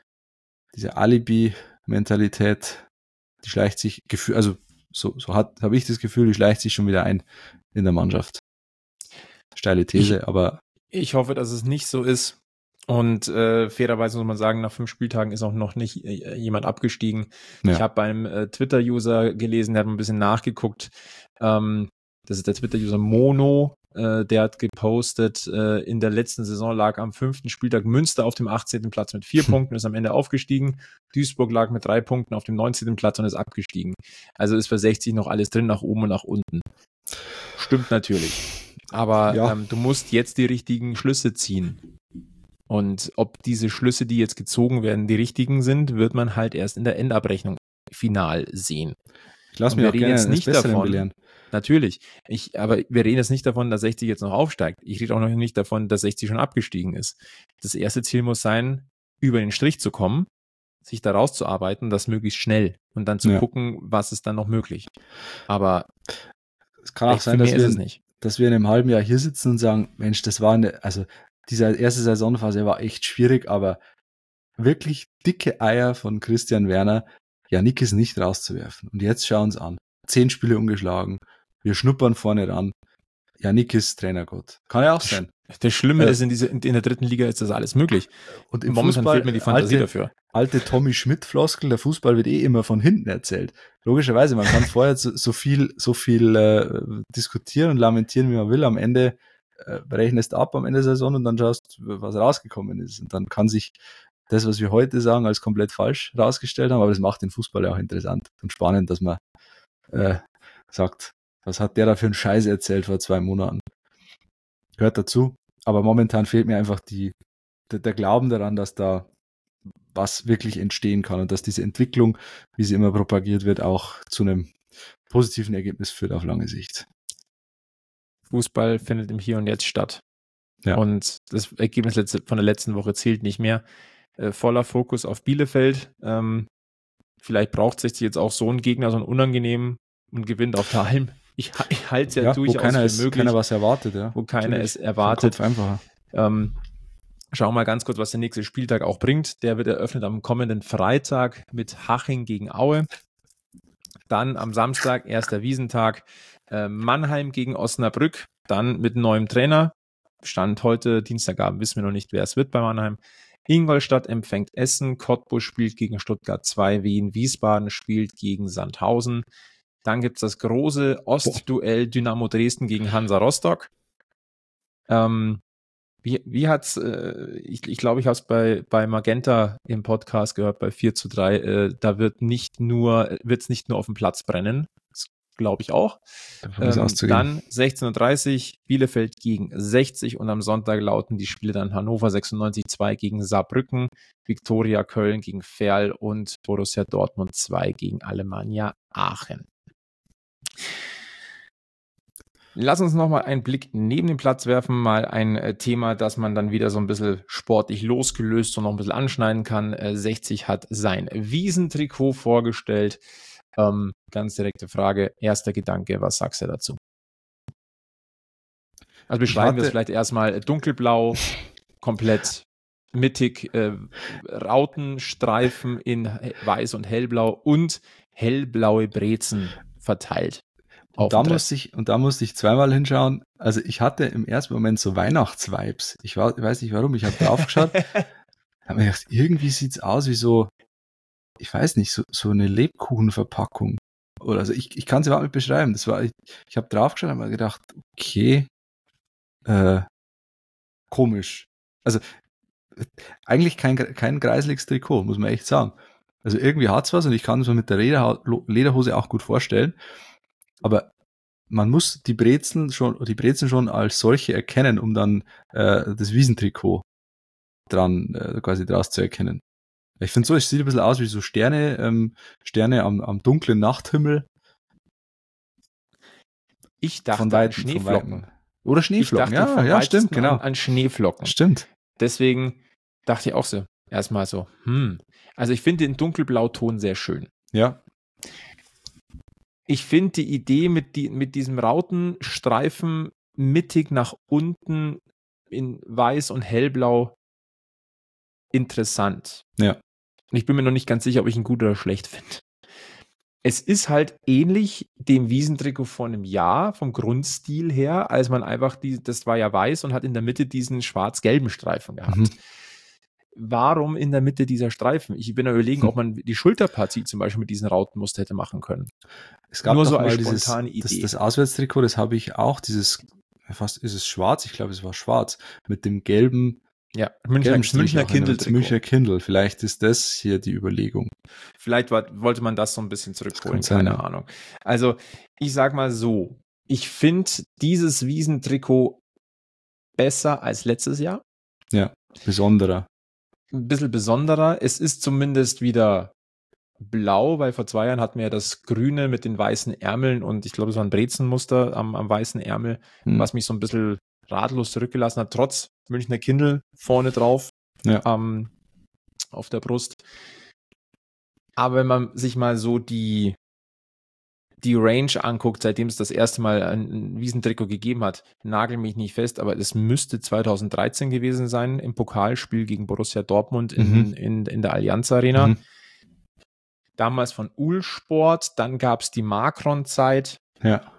C: Alibi-Mentalität, die schleicht sich, also habe ich das Gefühl, die schleicht sich schon wieder ein in der Mannschaft. Steile These, aber
B: ich hoffe, dass es nicht so ist. Und fairerweise muss man sagen, nach 5 Spieltagen ist auch noch nicht jemand abgestiegen. Ja. Ich habe beim Twitter-User gelesen, der hat ein bisschen nachgeguckt. Das ist der Twitter-User Mono. Der hat gepostet, in der letzten Saison lag am 5. Spieltag Münster auf dem 18. Platz mit 4 Punkten, ist am Ende aufgestiegen. Duisburg lag mit 3 Punkten auf dem 19. Platz und ist abgestiegen. Also ist für 60 noch alles drin, nach oben und nach unten. Stimmt natürlich. Aber du musst jetzt die richtigen Schlüsse ziehen. Und ob diese Schlüsse, die jetzt gezogen werden, die richtigen sind, wird man halt erst in der Endabrechnung final sehen.
C: Ich lasse mich auch gerne jetzt nicht davon belehren.
B: Natürlich. Aber wir reden jetzt nicht davon, dass 60 jetzt noch aufsteigt. Ich rede auch noch nicht davon, dass 60 schon abgestiegen ist. Das erste Ziel muss sein, über den Strich zu kommen, sich da rauszuarbeiten, das möglichst schnell und dann zu gucken, was ist dann noch möglich. Aber
C: es kann auch sein, dass wir in einem halben Jahr hier sitzen und sagen, Mensch, das war diese erste Saisonphase war echt schwierig, aber wirklich dicke Eier von Christian Werner, Yannick ist nicht rauszuwerfen. Und jetzt schauen wir uns an. 10 Spiele ungeschlagen. Wir schnuppern vorne ran. Yannick ist Trainergott. Kann ja auch sein.
B: Das Schlimme ist, in der dritten Liga ist das alles möglich.
C: Und im momentan Fußball fehlt mir die Fantasie dafür. Alte Tommy Schmidt-Floskel, der Fußball wird immer von hinten erzählt. Logischerweise, man kann vorher so viel diskutieren und lamentieren, wie man will. Am Ende rechnest ab am Ende der Saison und dann schaust, was rausgekommen ist. Und dann kann sich das, was wir heute sagen, als komplett falsch rausgestellt haben, aber das macht den Fußball ja auch interessant und spannend, dass man sagt, was hat der da für einen Scheiß erzählt vor 2 Monaten? Gehört dazu. Aber momentan fehlt mir einfach der Glauben daran, dass da was wirklich entstehen kann und dass diese Entwicklung, wie sie immer propagiert wird, auch zu einem positiven Ergebnis führt auf lange Sicht.
B: Fußball findet im Hier und Jetzt statt.
C: Ja.
B: Und das Ergebnis von der letzten Woche zählt nicht mehr. Voller Fokus auf Bielefeld. Vielleicht braucht sich jetzt auch so ein Gegner, so einen unangenehmen, und gewinnt auf der Alm. Ich halte es ja durchaus für möglich.
C: Keiner was erwartet, ja.
B: Wo keiner es erwartet.
C: Einfacher.
B: Schauen wir mal ganz kurz, was der nächste Spieltag auch bringt. Der wird eröffnet am kommenden Freitag mit Haching gegen Aue. Dann am Samstag, erster Wiesentag, Mannheim gegen Osnabrück. Dann mit neuem Trainer. Stand heute, Dienstagabend, wissen wir noch nicht, wer es wird bei Mannheim. Ingolstadt empfängt Essen. Cottbus spielt gegen Stuttgart 2. Wien Wiesbaden spielt gegen Sandhausen. Dann gibt es das große Ostduell Dynamo Dresden gegen Hansa Rostock. Wie hat's, ich glaube, ich habe es bei Magenta im Podcast gehört, bei 4:3, da wird's nicht nur auf dem Platz brennen. Das glaube ich auch. Dann 16:30 Uhr Bielefeld gegen 60 und am Sonntag lauten die Spiele dann Hannover 96-2 gegen Saarbrücken, Viktoria Köln gegen Verl und Borussia Dortmund 2 gegen Alemannia Aachen. Lass uns nochmal einen Blick neben den Platz werfen, mal ein Thema, das man dann wieder so ein bisschen sportlich losgelöst und noch ein bisschen anschneiden kann. 60 hat sein Wiesentrikot vorgestellt. Ganz direkte Frage, erster Gedanke, was sagst du dazu? Also beschreiben wir es vielleicht erstmal dunkelblau, komplett mittig, Rautenstreifen in weiß und hellblau und hellblaue Brezen verteilt.
C: Und da musste ich zweimal hinschauen. Also ich hatte im ersten Moment so Weihnachtsvibes. Ich weiß nicht warum, ich habe drauf geschaut. Habe mir gedacht, irgendwie sieht's aus wie so, ich weiß nicht, so eine Lebkuchenverpackung. Oder also ich kann es überhaupt nicht beschreiben. Ich habe drauf geschaut und habe mir gedacht, okay, komisch. Also eigentlich kein greiseliges Trikot, muss man echt sagen. Also irgendwie hat's was und ich kann es mir mit der Lederhose auch gut vorstellen. Aber man muss die Brezen schon als solche erkennen, um dann das Wiesentrikot quasi draus zu erkennen. Ich finde so, es sieht ein bisschen aus wie so Sterne am dunklen Nachthimmel.
B: Ich dachte an Schneeflocken.
C: Oder Schneeflocken, ja, stimmt, genau.
B: An Schneeflocken.
C: Stimmt.
B: Deswegen dachte ich auch so, erstmal so, Also ich finde den Dunkelblauton sehr schön.
C: Ja.
B: Ich finde die Idee mit diesem Rautenstreifen mittig nach unten in weiß und hellblau interessant.
C: Ja.
B: Und ich bin mir noch nicht ganz sicher, ob ich ihn gut oder schlecht finde. Es ist halt ähnlich dem Wiesentrikot vor einem Jahr, vom Grundstil her, als man einfach, das war ja weiß und hat in der Mitte diesen schwarz-gelben Streifen gehabt.
C: Mhm.
B: Warum in der Mitte dieser Streifen? Ich bin am Überlegen, ob man die Schulterpartie zum Beispiel mit diesen Rautenmuster hätte machen können.
C: Es gab
B: nur
C: doch
B: so
C: mal
B: als spontane Idee.
C: Das Auswärtstrikot, das habe ich auch, fast ist es schwarz? Ich glaube, es war schwarz, mit dem gelben
B: Münchner Kindle-Trikot.
C: Münchner Kindle, vielleicht ist das hier die Überlegung.
B: Vielleicht wollte man das so ein bisschen zurückholen, keine Ahnung. Also, ich sag mal so, ich finde dieses Wiesentrikot besser als letztes Jahr.
C: Ja, besonderer.
B: Ein bisschen besonderer. Es ist zumindest wieder blau, weil vor 2 Jahren hatten wir ja das Grüne mit den weißen Ärmeln und ich glaube, es war ein Brezenmuster am weißen Ärmel, was mich so ein bisschen ratlos zurückgelassen hat, trotz Münchner Kindle vorne drauf, auf der Brust. Aber wenn man sich mal so die Range anguckt, seitdem es das erste Mal ein Wiesentrikot gegeben hat, nagel mich nicht fest, aber es müsste 2013 gewesen sein, im Pokalspiel gegen Borussia Dortmund in der Allianz Arena.
C: Mhm.
B: Damals von Uhlsport, dann gab es die Macron-Zeit.
C: Ja.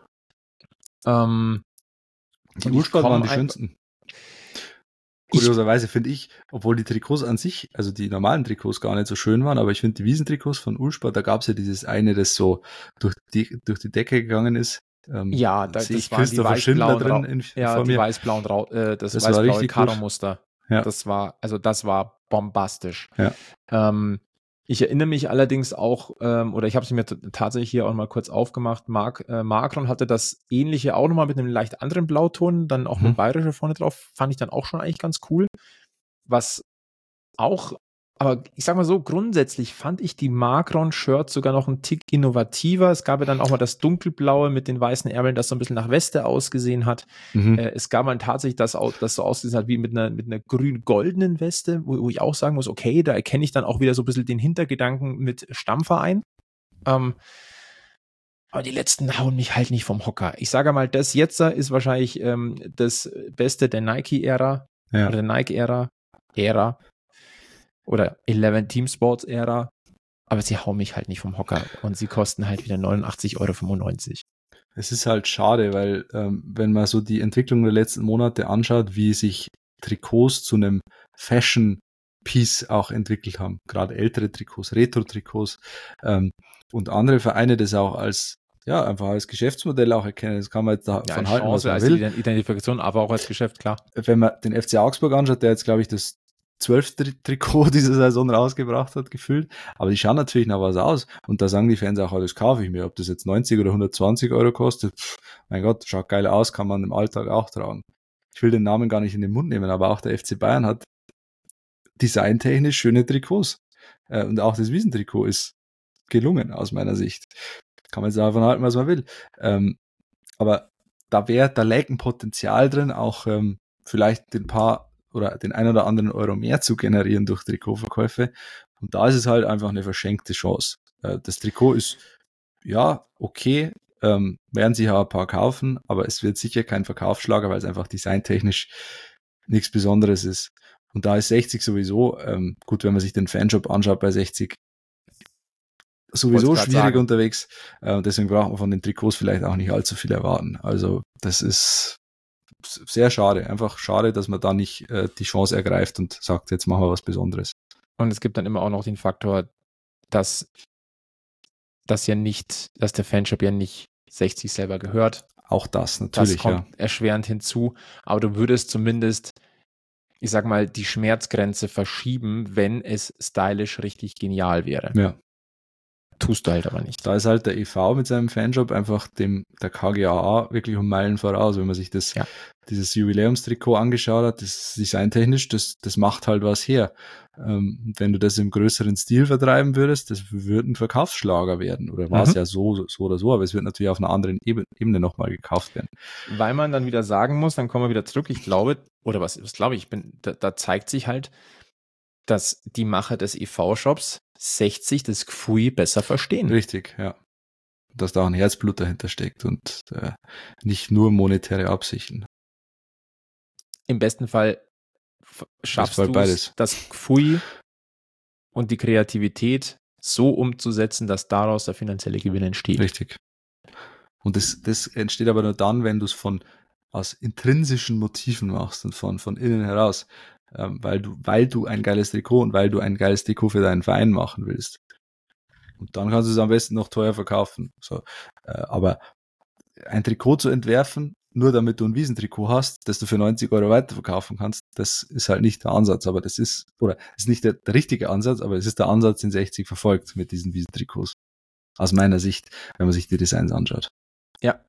C: Die Uhlsport waren die schönsten. Kurioserweise finde ich, obwohl die Trikots an sich, also die normalen Trikots gar nicht so schön waren, aber ich finde die Wiesentrikots von Uhlsport, da gab es ja dieses eine, das so durch die Decke gegangen ist.
B: Das waren die
C: weiß-blauen
B: weiß-blaue Karo-Muster.
C: Ja.
B: Das war bombastisch.
C: Ja.
B: Ich erinnere mich allerdings auch, oder ich habe es mir tatsächlich hier auch mal kurz aufgemacht, Macron hatte das ähnliche auch nochmal mit einem leicht anderen Blauton, dann auch mit bayerischer vorne drauf, fand ich dann auch schon eigentlich ganz cool. Was auch, aber ich sag mal so, grundsätzlich fand ich die Macron-Shirts sogar noch einen Tick innovativer. Es gab ja dann auch mal das dunkelblaue mit den weißen Ärmeln, das so ein bisschen nach Weste ausgesehen hat. Es gab mal tatsächlich das so ausgesehen hat wie mit einer grün-goldenen Weste, wo ich auch sagen muss, okay, da erkenne ich dann auch wieder so ein bisschen den Hintergedanken mit Stammverein. Aber die letzten hauen mich halt nicht vom Hocker. Ich sage mal, das jetzt ist wahrscheinlich das Beste der Nike-Ära oder der Nike-Ära. Oder 11 Team Sports Ära, aber sie hauen mich halt nicht vom Hocker und sie kosten halt wieder 89,95 €.
C: Es ist halt schade, weil wenn man so die Entwicklung der letzten Monate anschaut, wie sich Trikots zu einem Fashion-Piece auch entwickelt haben, gerade ältere Trikots, Retro-Trikots und andere Vereine das auch als einfach als Geschäftsmodell auch erkennen. Das kann man jetzt davon halten, was man will.
B: Als Identifikation, aber auch als Geschäft, klar.
C: Wenn man den FC Augsburg anschaut, der jetzt, glaube ich, das 12. Trikot diese Saison rausgebracht hat, gefühlt. Aber die schauen natürlich nach was aus. Und da sagen die Fans auch, das kaufe ich mir. Ob das jetzt 90 oder 120 € kostet, mein Gott, schaut geil aus, kann man im Alltag auch tragen. Ich will den Namen gar nicht in den Mund nehmen, aber auch der FC Bayern hat designtechnisch schöne Trikots. Und auch das Wiesentrikot ist gelungen, aus meiner Sicht. Kann man jetzt davon halten, was man will. Aber da läge ein Potenzial drin, auch vielleicht den ein oder anderen Euro mehr zu generieren durch Trikotverkäufe. Und da ist es halt einfach eine verschenkte Chance. Das Trikot ist, okay, werden sich auch ein paar kaufen, aber es wird sicher kein Verkaufsschlager, weil es einfach designtechnisch nichts Besonderes ist. Und da ist 60 sowieso, gut, wenn man sich den Fanshop anschaut bei 60, sowieso schwierig unterwegs. Deswegen braucht man von den Trikots vielleicht auch nicht allzu viel erwarten. Also das ist sehr schade. Einfach schade, dass man da nicht die Chance ergreift und sagt, jetzt machen wir was Besonderes.
B: Und es gibt dann immer auch noch den Faktor, dass der Fanshop ja nicht 60 selber gehört.
C: Auch das natürlich,
B: das kommt erschwerend hinzu. Aber du würdest zumindest, ich sag mal, die Schmerzgrenze verschieben, wenn es stylisch richtig genial wäre.
C: Ja.
B: Tust du halt aber nicht.
C: Da ist halt der e.V. mit seinem Fanshop einfach der KGaA wirklich um Meilen voraus. Wenn man sich dieses Jubiläumstrikot angeschaut hat, das designtechnisch, das macht halt was her. Wenn du das im größeren Stil vertreiben würdest, das würde ein Verkaufsschlager werden. Oder war es ja so oder so, aber es wird natürlich auf einer anderen Ebene nochmal gekauft werden.
B: Weil man dann wieder sagen muss, dann kommen wir wieder zurück, ich glaube, oder was glaube ich, da zeigt sich halt, dass die Macher des e.V.-Shops 60 das Gfui besser verstehen.
C: Richtig, ja. Dass da auch ein Herzblut dahinter steckt und nicht nur monetäre Absichten.
B: Im besten Fall schaffst du es, das Gfui und die Kreativität so umzusetzen, dass daraus der finanzielle Gewinn entsteht.
C: Richtig. Und das entsteht aber nur dann, wenn du es aus intrinsischen Motiven machst und von innen heraus. Weil du ein geiles Trikot und weil du ein geiles Trikot für deinen Verein machen willst. Und dann kannst du es am besten noch teuer verkaufen. So. Aber ein Trikot zu entwerfen, nur damit du ein Wiesentrikot hast, das du für 90 € weiterverkaufen kannst, das ist halt nicht der Ansatz. Aber das ist nicht der richtige Ansatz, aber es ist der Ansatz, den 60 verfolgt mit diesen Wiesentrikots. Aus meiner Sicht, wenn man sich die Designs anschaut.
B: Ja.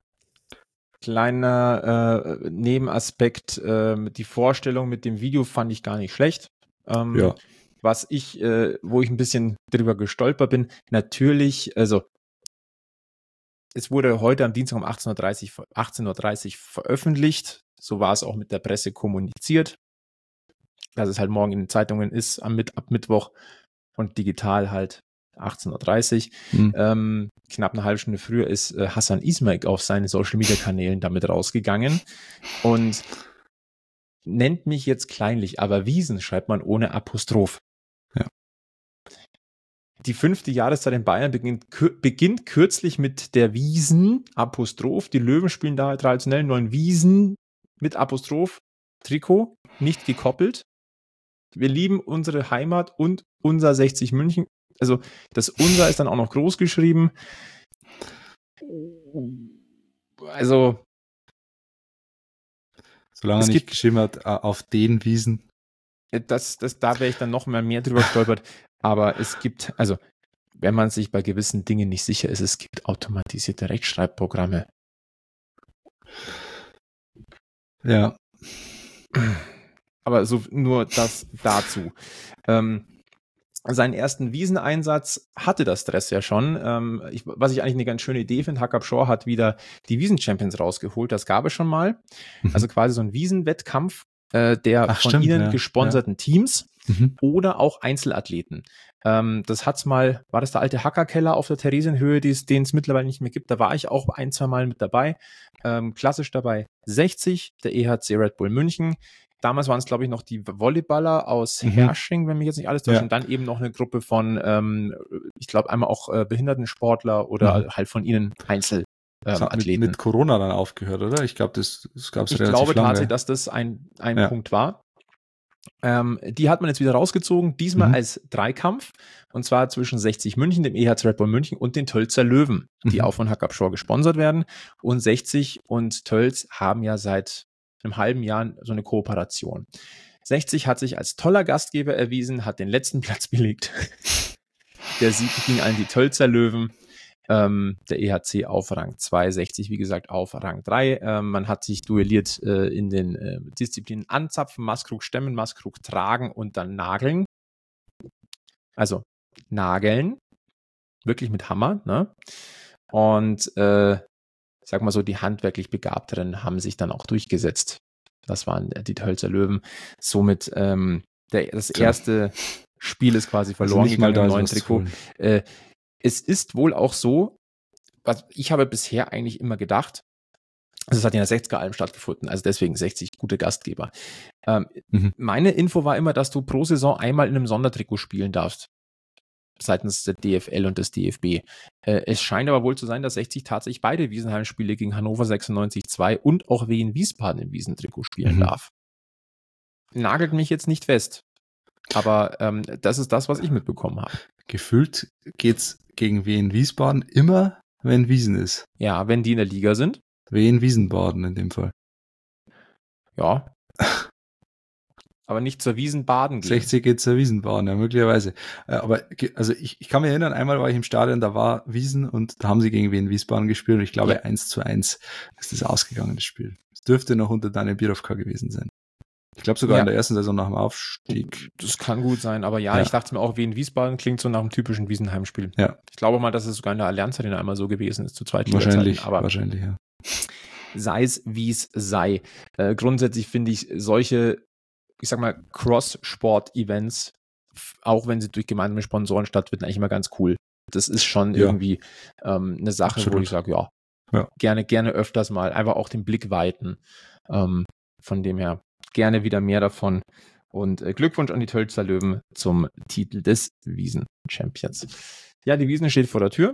B: Kleiner Nebenaspekt, die Vorstellung mit dem Video fand ich gar nicht schlecht. Wo ich ein bisschen drüber gestolpert bin, natürlich, also es wurde heute am Dienstag um 18:30 Uhr veröffentlicht, so war es auch mit der Presse kommuniziert, dass es halt morgen in den Zeitungen ist, ab Mittwoch und digital halt 18:30 Uhr. Knapp eine halbe Stunde früher ist Hassan Ismail auf seinen Social-Media-Kanälen damit rausgegangen und nennt mich jetzt kleinlich, aber Wiesen schreibt man ohne Apostroph.
C: Ja.
B: Die 5. Jahreszeit in Bayern beginnt kürzlich mit der Wiesen, Apostroph. Die Löwen spielen da traditionell 9 Wiesen mit Apostroph, Trikot, nicht gekoppelt. Wir lieben unsere Heimat und unser 60 München. Also das unser ist dann auch noch groß geschrieben. Also
C: solange er nicht geschrieben hat, auf den Wiesen.
B: Da wäre ich dann noch mal mehr drüber gestolpert. Aber es gibt, also wenn man sich bei gewissen Dingen nicht sicher ist, es gibt automatisierte Rechtschreibprogramme.
C: Ja.
B: Aber so nur das dazu. Seinen ersten Wieseneinsatz hatte das Dress ja schon. Was ich eigentlich eine ganz schöne Idee finde, Hackab Shore hat wieder die Wiesen-Champions rausgeholt. Das gab es schon mal. Also quasi so ein Wiesenwettkampf der von ihnen gesponserten Teams oder auch Einzelathleten. Das hat's mal, war das der alte Hackerkeller auf der Theresienhöhe, den es mittlerweile nicht mehr gibt. Da war ich auch 1-2 Mal mit dabei. Klassisch dabei 60, der EHC Red Bull München. Damals waren es, glaube ich, noch die Volleyballer aus Hersching, wenn mich jetzt nicht alles täuscht. Und dann eben noch eine Gruppe von, ich glaube, einmal auch Behindertensportler oder halt von ihnen Athleten.
C: Mit Corona dann aufgehört, oder? Ich glaube, das gab es relativ lange.
B: Ich glaube tatsächlich, dass das ein Punkt war. Die hat man jetzt wieder rausgezogen, diesmal als Dreikampf, und zwar zwischen 60 München, dem EHC Red Bull München und den Tölzer Löwen, die auch von Hackab Shore gesponsert werden. Und 60 und Tölz haben ja seit einem halben Jahr so eine Kooperation. 60 hat sich als toller Gastgeber erwiesen, hat den letzten Platz belegt. Der Sieg ging an die Tölzer Löwen. Der EHC auf Rang 2, 60 wie gesagt auf Rang 3. Man hat sich duelliert in den Disziplinen Anzapfen, Maßkrug stemmen, Maßkrug tragen und dann Nageln. Also Nageln, wirklich mit Hammer, ne? Und sag mal so, die handwerklich Begabteren haben sich dann auch durchgesetzt. Das waren die Tölzer Löwen. Somit das erste Spiel ist quasi verloren gegangen im neuen Trikot. Es ist wohl auch so, was ich habe bisher eigentlich immer gedacht, also es hat in der 60er-Alm stattgefunden, also deswegen 60 gute Gastgeber. Meine Info war immer, dass du pro Saison einmal in einem Sondertrikot spielen darfst, seitens der DFL und des DFB. Es scheint aber wohl zu sein, dass 60 tatsächlich beide Wiesenheim-Spiele gegen Hannover 96-2 und auch Wien Wiesbaden im Wiesentrikot spielen darf. Nagelt mich jetzt nicht fest. Aber das ist das, was ich mitbekommen habe.
C: Gefühlt geht's gegen Wien Wiesbaden immer, wenn Wiesen ist.
B: Ja, wenn die in der Liga sind.
C: Wien Wiesenbaden in dem Fall.
B: Ja. Aber nicht zur Wiesenbaden gehen.
C: 60 geht zur Wiesenbaden, ja, möglicherweise. Aber also ich kann mich erinnern, einmal war ich im Stadion, da war Wiesen und da haben sie gegen Wien Wiesbaden gespielt und ich glaube 1:1 ist das ausgegangen, das Spiel. Es dürfte noch unter Daniel Birovka gewesen sein. Ich glaube sogar in der ersten Saison nach dem Aufstieg.
B: Das kann gut sein, aber ich dachte mir auch, Wien Wiesbaden klingt so nach einem typischen Wiesenheim-Spiel.
C: Ja.
B: Ich glaube mal, dass es sogar in der Allianz Arena einmal so gewesen ist, zu zweit.
C: Wahrscheinlich, ja.
B: Sei es, wie es sei. Grundsätzlich finde ich solche, ich sag mal, Cross-Sport-Events, auch wenn sie durch gemeinsame Sponsoren stattfinden, eigentlich immer ganz cool. Das ist schon irgendwie eine Sache, absolut, wo ich sage, gerne öfters mal, einfach auch den Blick weiten. Von dem her gerne wieder mehr davon. Und Glückwunsch an die Tölzer Löwen zum Titel des Wiesen-Champions. Ja, die Wiesen steht vor der Tür.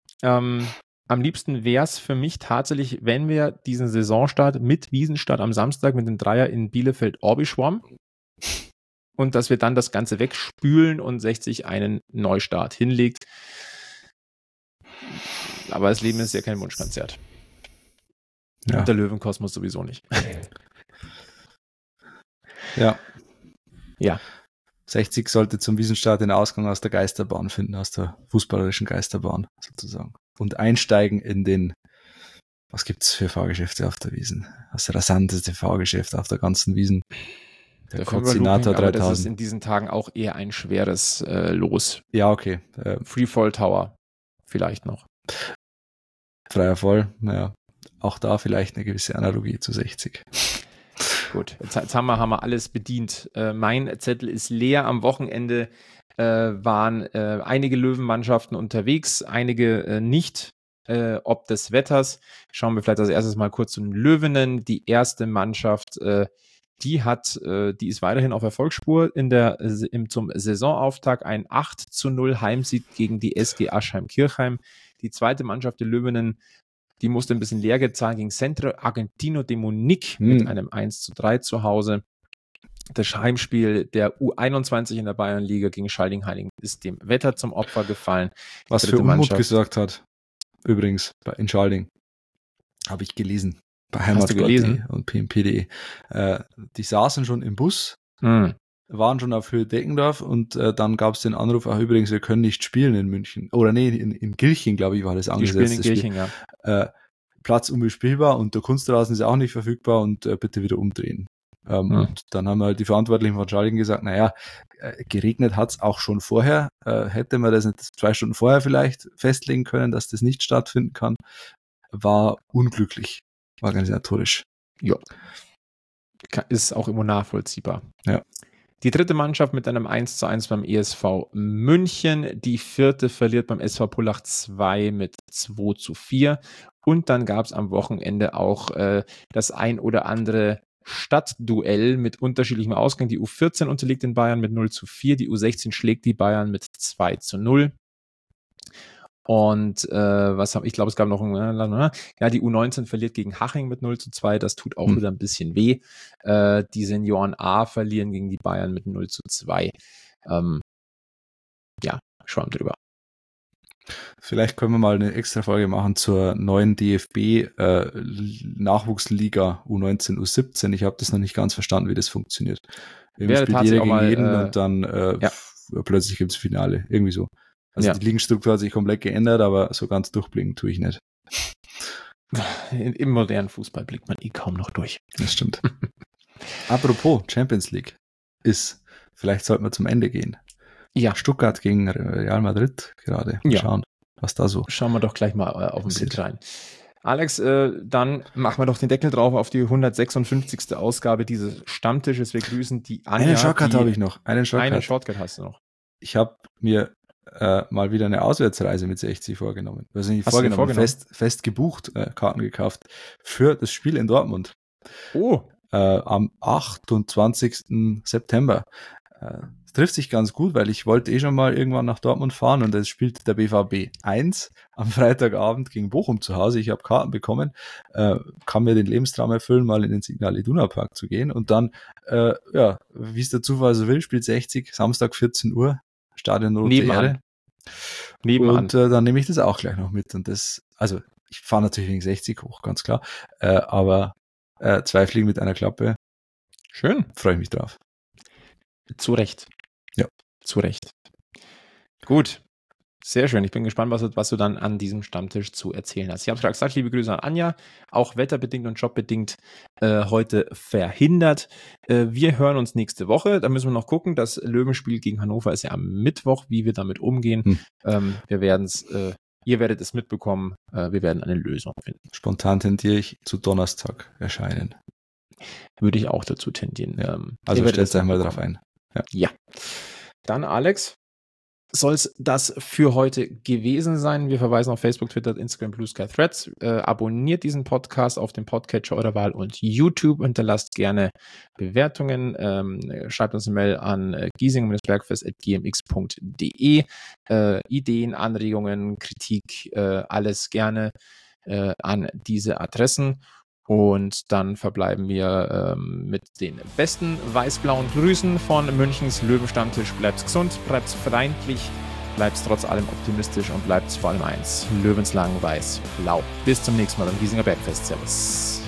B: Am liebsten wäre es für mich tatsächlich, wenn wir diesen Saisonstart mit Wiesenstart am Samstag mit dem Dreier in Bielefeld-Orbischwarm und dass wir dann das Ganze wegspülen und 60 einen Neustart hinlegt. Aber das Leben ist ja kein Wunschkonzert. Ja. Und der Löwenkosmos sowieso nicht.
C: Ja. 60 sollte zum Wiesenstart den Ausgang aus der Geisterbahn finden, aus der fußballerischen Geisterbahn sozusagen. Und einsteigen in den, was gibt's für Fahrgeschäfte auf der Wiesen? Das rasanteste Fahrgeschäft auf der ganzen Wiesen.
B: Der Koordinator 3000. Das ist in diesen Tagen auch eher ein schweres Los.
C: Ja, okay.
B: Freefall Tower vielleicht noch.
C: Freier Fall, naja. Auch da vielleicht eine gewisse Analogie zu 60.
B: Gut, jetzt haben wir alles bedient. Mein Zettel ist leer. Am Wochenende waren einige Löwenmannschaften unterwegs, einige nicht. Ob des Wetters. Schauen wir vielleicht als erstes mal kurz zu den Löwinnen. Die erste Mannschaft, die ist weiterhin auf Erfolgsspur zum Saisonauftakt. Ein 8:0 Heimsieg gegen die SG Aschheim-Kirchheim. Die zweite Mannschaft der Löwinnen, die musste ein bisschen Lehrgeld zahlen gegen Centro Argentino de Munique mit einem 1:3 zu Hause. Das Heimspiel der U21 in der Bayernliga gegen Schalding-Heining ist dem Wetter zum Opfer gefallen.
C: Was für Unmut gesorgt hat, übrigens in Schalding. Habe ich gelesen. Bei Heimat.de und pmp.de. Die saßen schon im Bus waren schon auf Höhe Deckendorf und dann gab es den Anruf, übrigens, wir können nicht spielen in München. Oder nee, in Gilching, glaube ich, war das angesetzt.
B: Die spielen in Gilching, ja.
C: Platz unbespielbar und der Kunstrasen ist auch nicht verfügbar und bitte wieder umdrehen. Und dann haben halt die Verantwortlichen von Schalke gesagt, naja, geregnet hat's auch schon vorher. Hätte man das nicht 2 Stunden vorher vielleicht festlegen können, dass das nicht stattfinden kann, war unglücklich, organisatorisch.
B: Ja. Ist auch immer nachvollziehbar.
C: Ja.
B: Die dritte Mannschaft mit einem 1:1 beim ESV München. Die vierte verliert beim SV Pullach 2 mit 2:4. Und dann gab es am Wochenende auch das ein oder andere Stadtduell mit unterschiedlichem Ausgang. Die U14 unterliegt den Bayern mit 0:4. Die U16 schlägt die Bayern mit 2:0. Und ich glaube, es gab noch die U19 verliert gegen Haching mit 0:2, das tut auch wieder ein bisschen weh. Die Senioren A verlieren gegen die Bayern mit 0:2. Schwamm drüber.
C: Vielleicht können wir mal eine extra Folge machen zur neuen DFB Nachwuchsliga U19, U17. Ich habe das noch nicht ganz verstanden, wie das funktioniert. Irgendwie spielt jeder gegen jeden und dann plötzlich gibt es Finale. Irgendwie so. Also die Ligenstruktur hat sich komplett geändert, aber so ganz durchblicken tue ich nicht.
B: Im modernen Fußball blickt man kaum noch durch.
C: Das stimmt. Apropos Champions League vielleicht sollten wir zum Ende gehen.
B: Ja.
C: Stuttgart gegen Real Madrid gerade. Schauen, was da so.
B: Schauen wir doch gleich mal auf den Blick rein. Alex, dann machen wir doch den Deckel drauf auf die 156. Ausgabe dieses Stammtisches. Wir grüßen die Anja.
C: Einen Shortcut habe ich noch. Einen
B: Shortcut hast du noch.
C: Ich habe mir mal wieder eine Auswärtsreise mit 60 vorgenommen. Also nicht vorgenommen, fest gebucht, Karten gekauft für das Spiel in Dortmund. Am 28. September. Es trifft sich ganz gut, weil ich wollte schon mal irgendwann nach Dortmund fahren und es spielt der BVB 1 am Freitagabend gegen Bochum zu Hause. Ich habe Karten bekommen, kann mir den Lebenstraum erfüllen, mal in den Signal Iduna Park zu gehen und dann, wie es der Zufall so will, spielt 60, Samstag 14 Uhr, Stadion Rote Erde.
B: Nebenan.
C: Und dann nehme ich das auch gleich noch mit. Und ich fahre natürlich wegen 60 hoch, ganz klar, aber 2 Fliegen mit einer Klappe.
B: Schön.
C: Freue ich mich drauf.
B: Zu Recht.
C: Ja.
B: Zu Recht. Gut. Sehr schön. Ich bin gespannt, was du dann an diesem Stammtisch zu erzählen hast. Ich habe es gerade gesagt, liebe Grüße an Anja. Auch wetterbedingt und jobbedingt heute verhindert. Wir hören uns nächste Woche. Da müssen wir noch gucken. Das Löwenspiel gegen Hannover ist ja am Mittwoch, wie wir damit umgehen. Wir werden es, ihr werdet es mitbekommen. Wir werden eine Lösung finden.
C: Spontan tendiere ich zu Donnerstag erscheinen.
B: Würde ich auch dazu tendieren.
C: Also stellt euch mal drauf ein.
B: Ja. Dann, Alex, soll es das für heute gewesen sein. Wir verweisen auf Facebook, Twitter, Instagram, Blue Sky Threads. Abonniert diesen Podcast auf dem Podcatcher eurer Wahl und YouTube. Hinterlasst gerne Bewertungen. Schreibt uns eine Mail an giesing-bergfest@gmx.de. Ideen, Anregungen, Kritik, alles gerne an diese Adressen. Und dann verbleiben wir mit den besten weiß-blauen Grüßen von Münchens Löwenstammtisch. Bleibt's gesund, bleibt's freundlich, bleibt's trotz allem optimistisch und bleibt's vor allem eins: löwenslang weiß-blau. Bis zum nächsten Mal beim Giesinger Bergfest. Servus.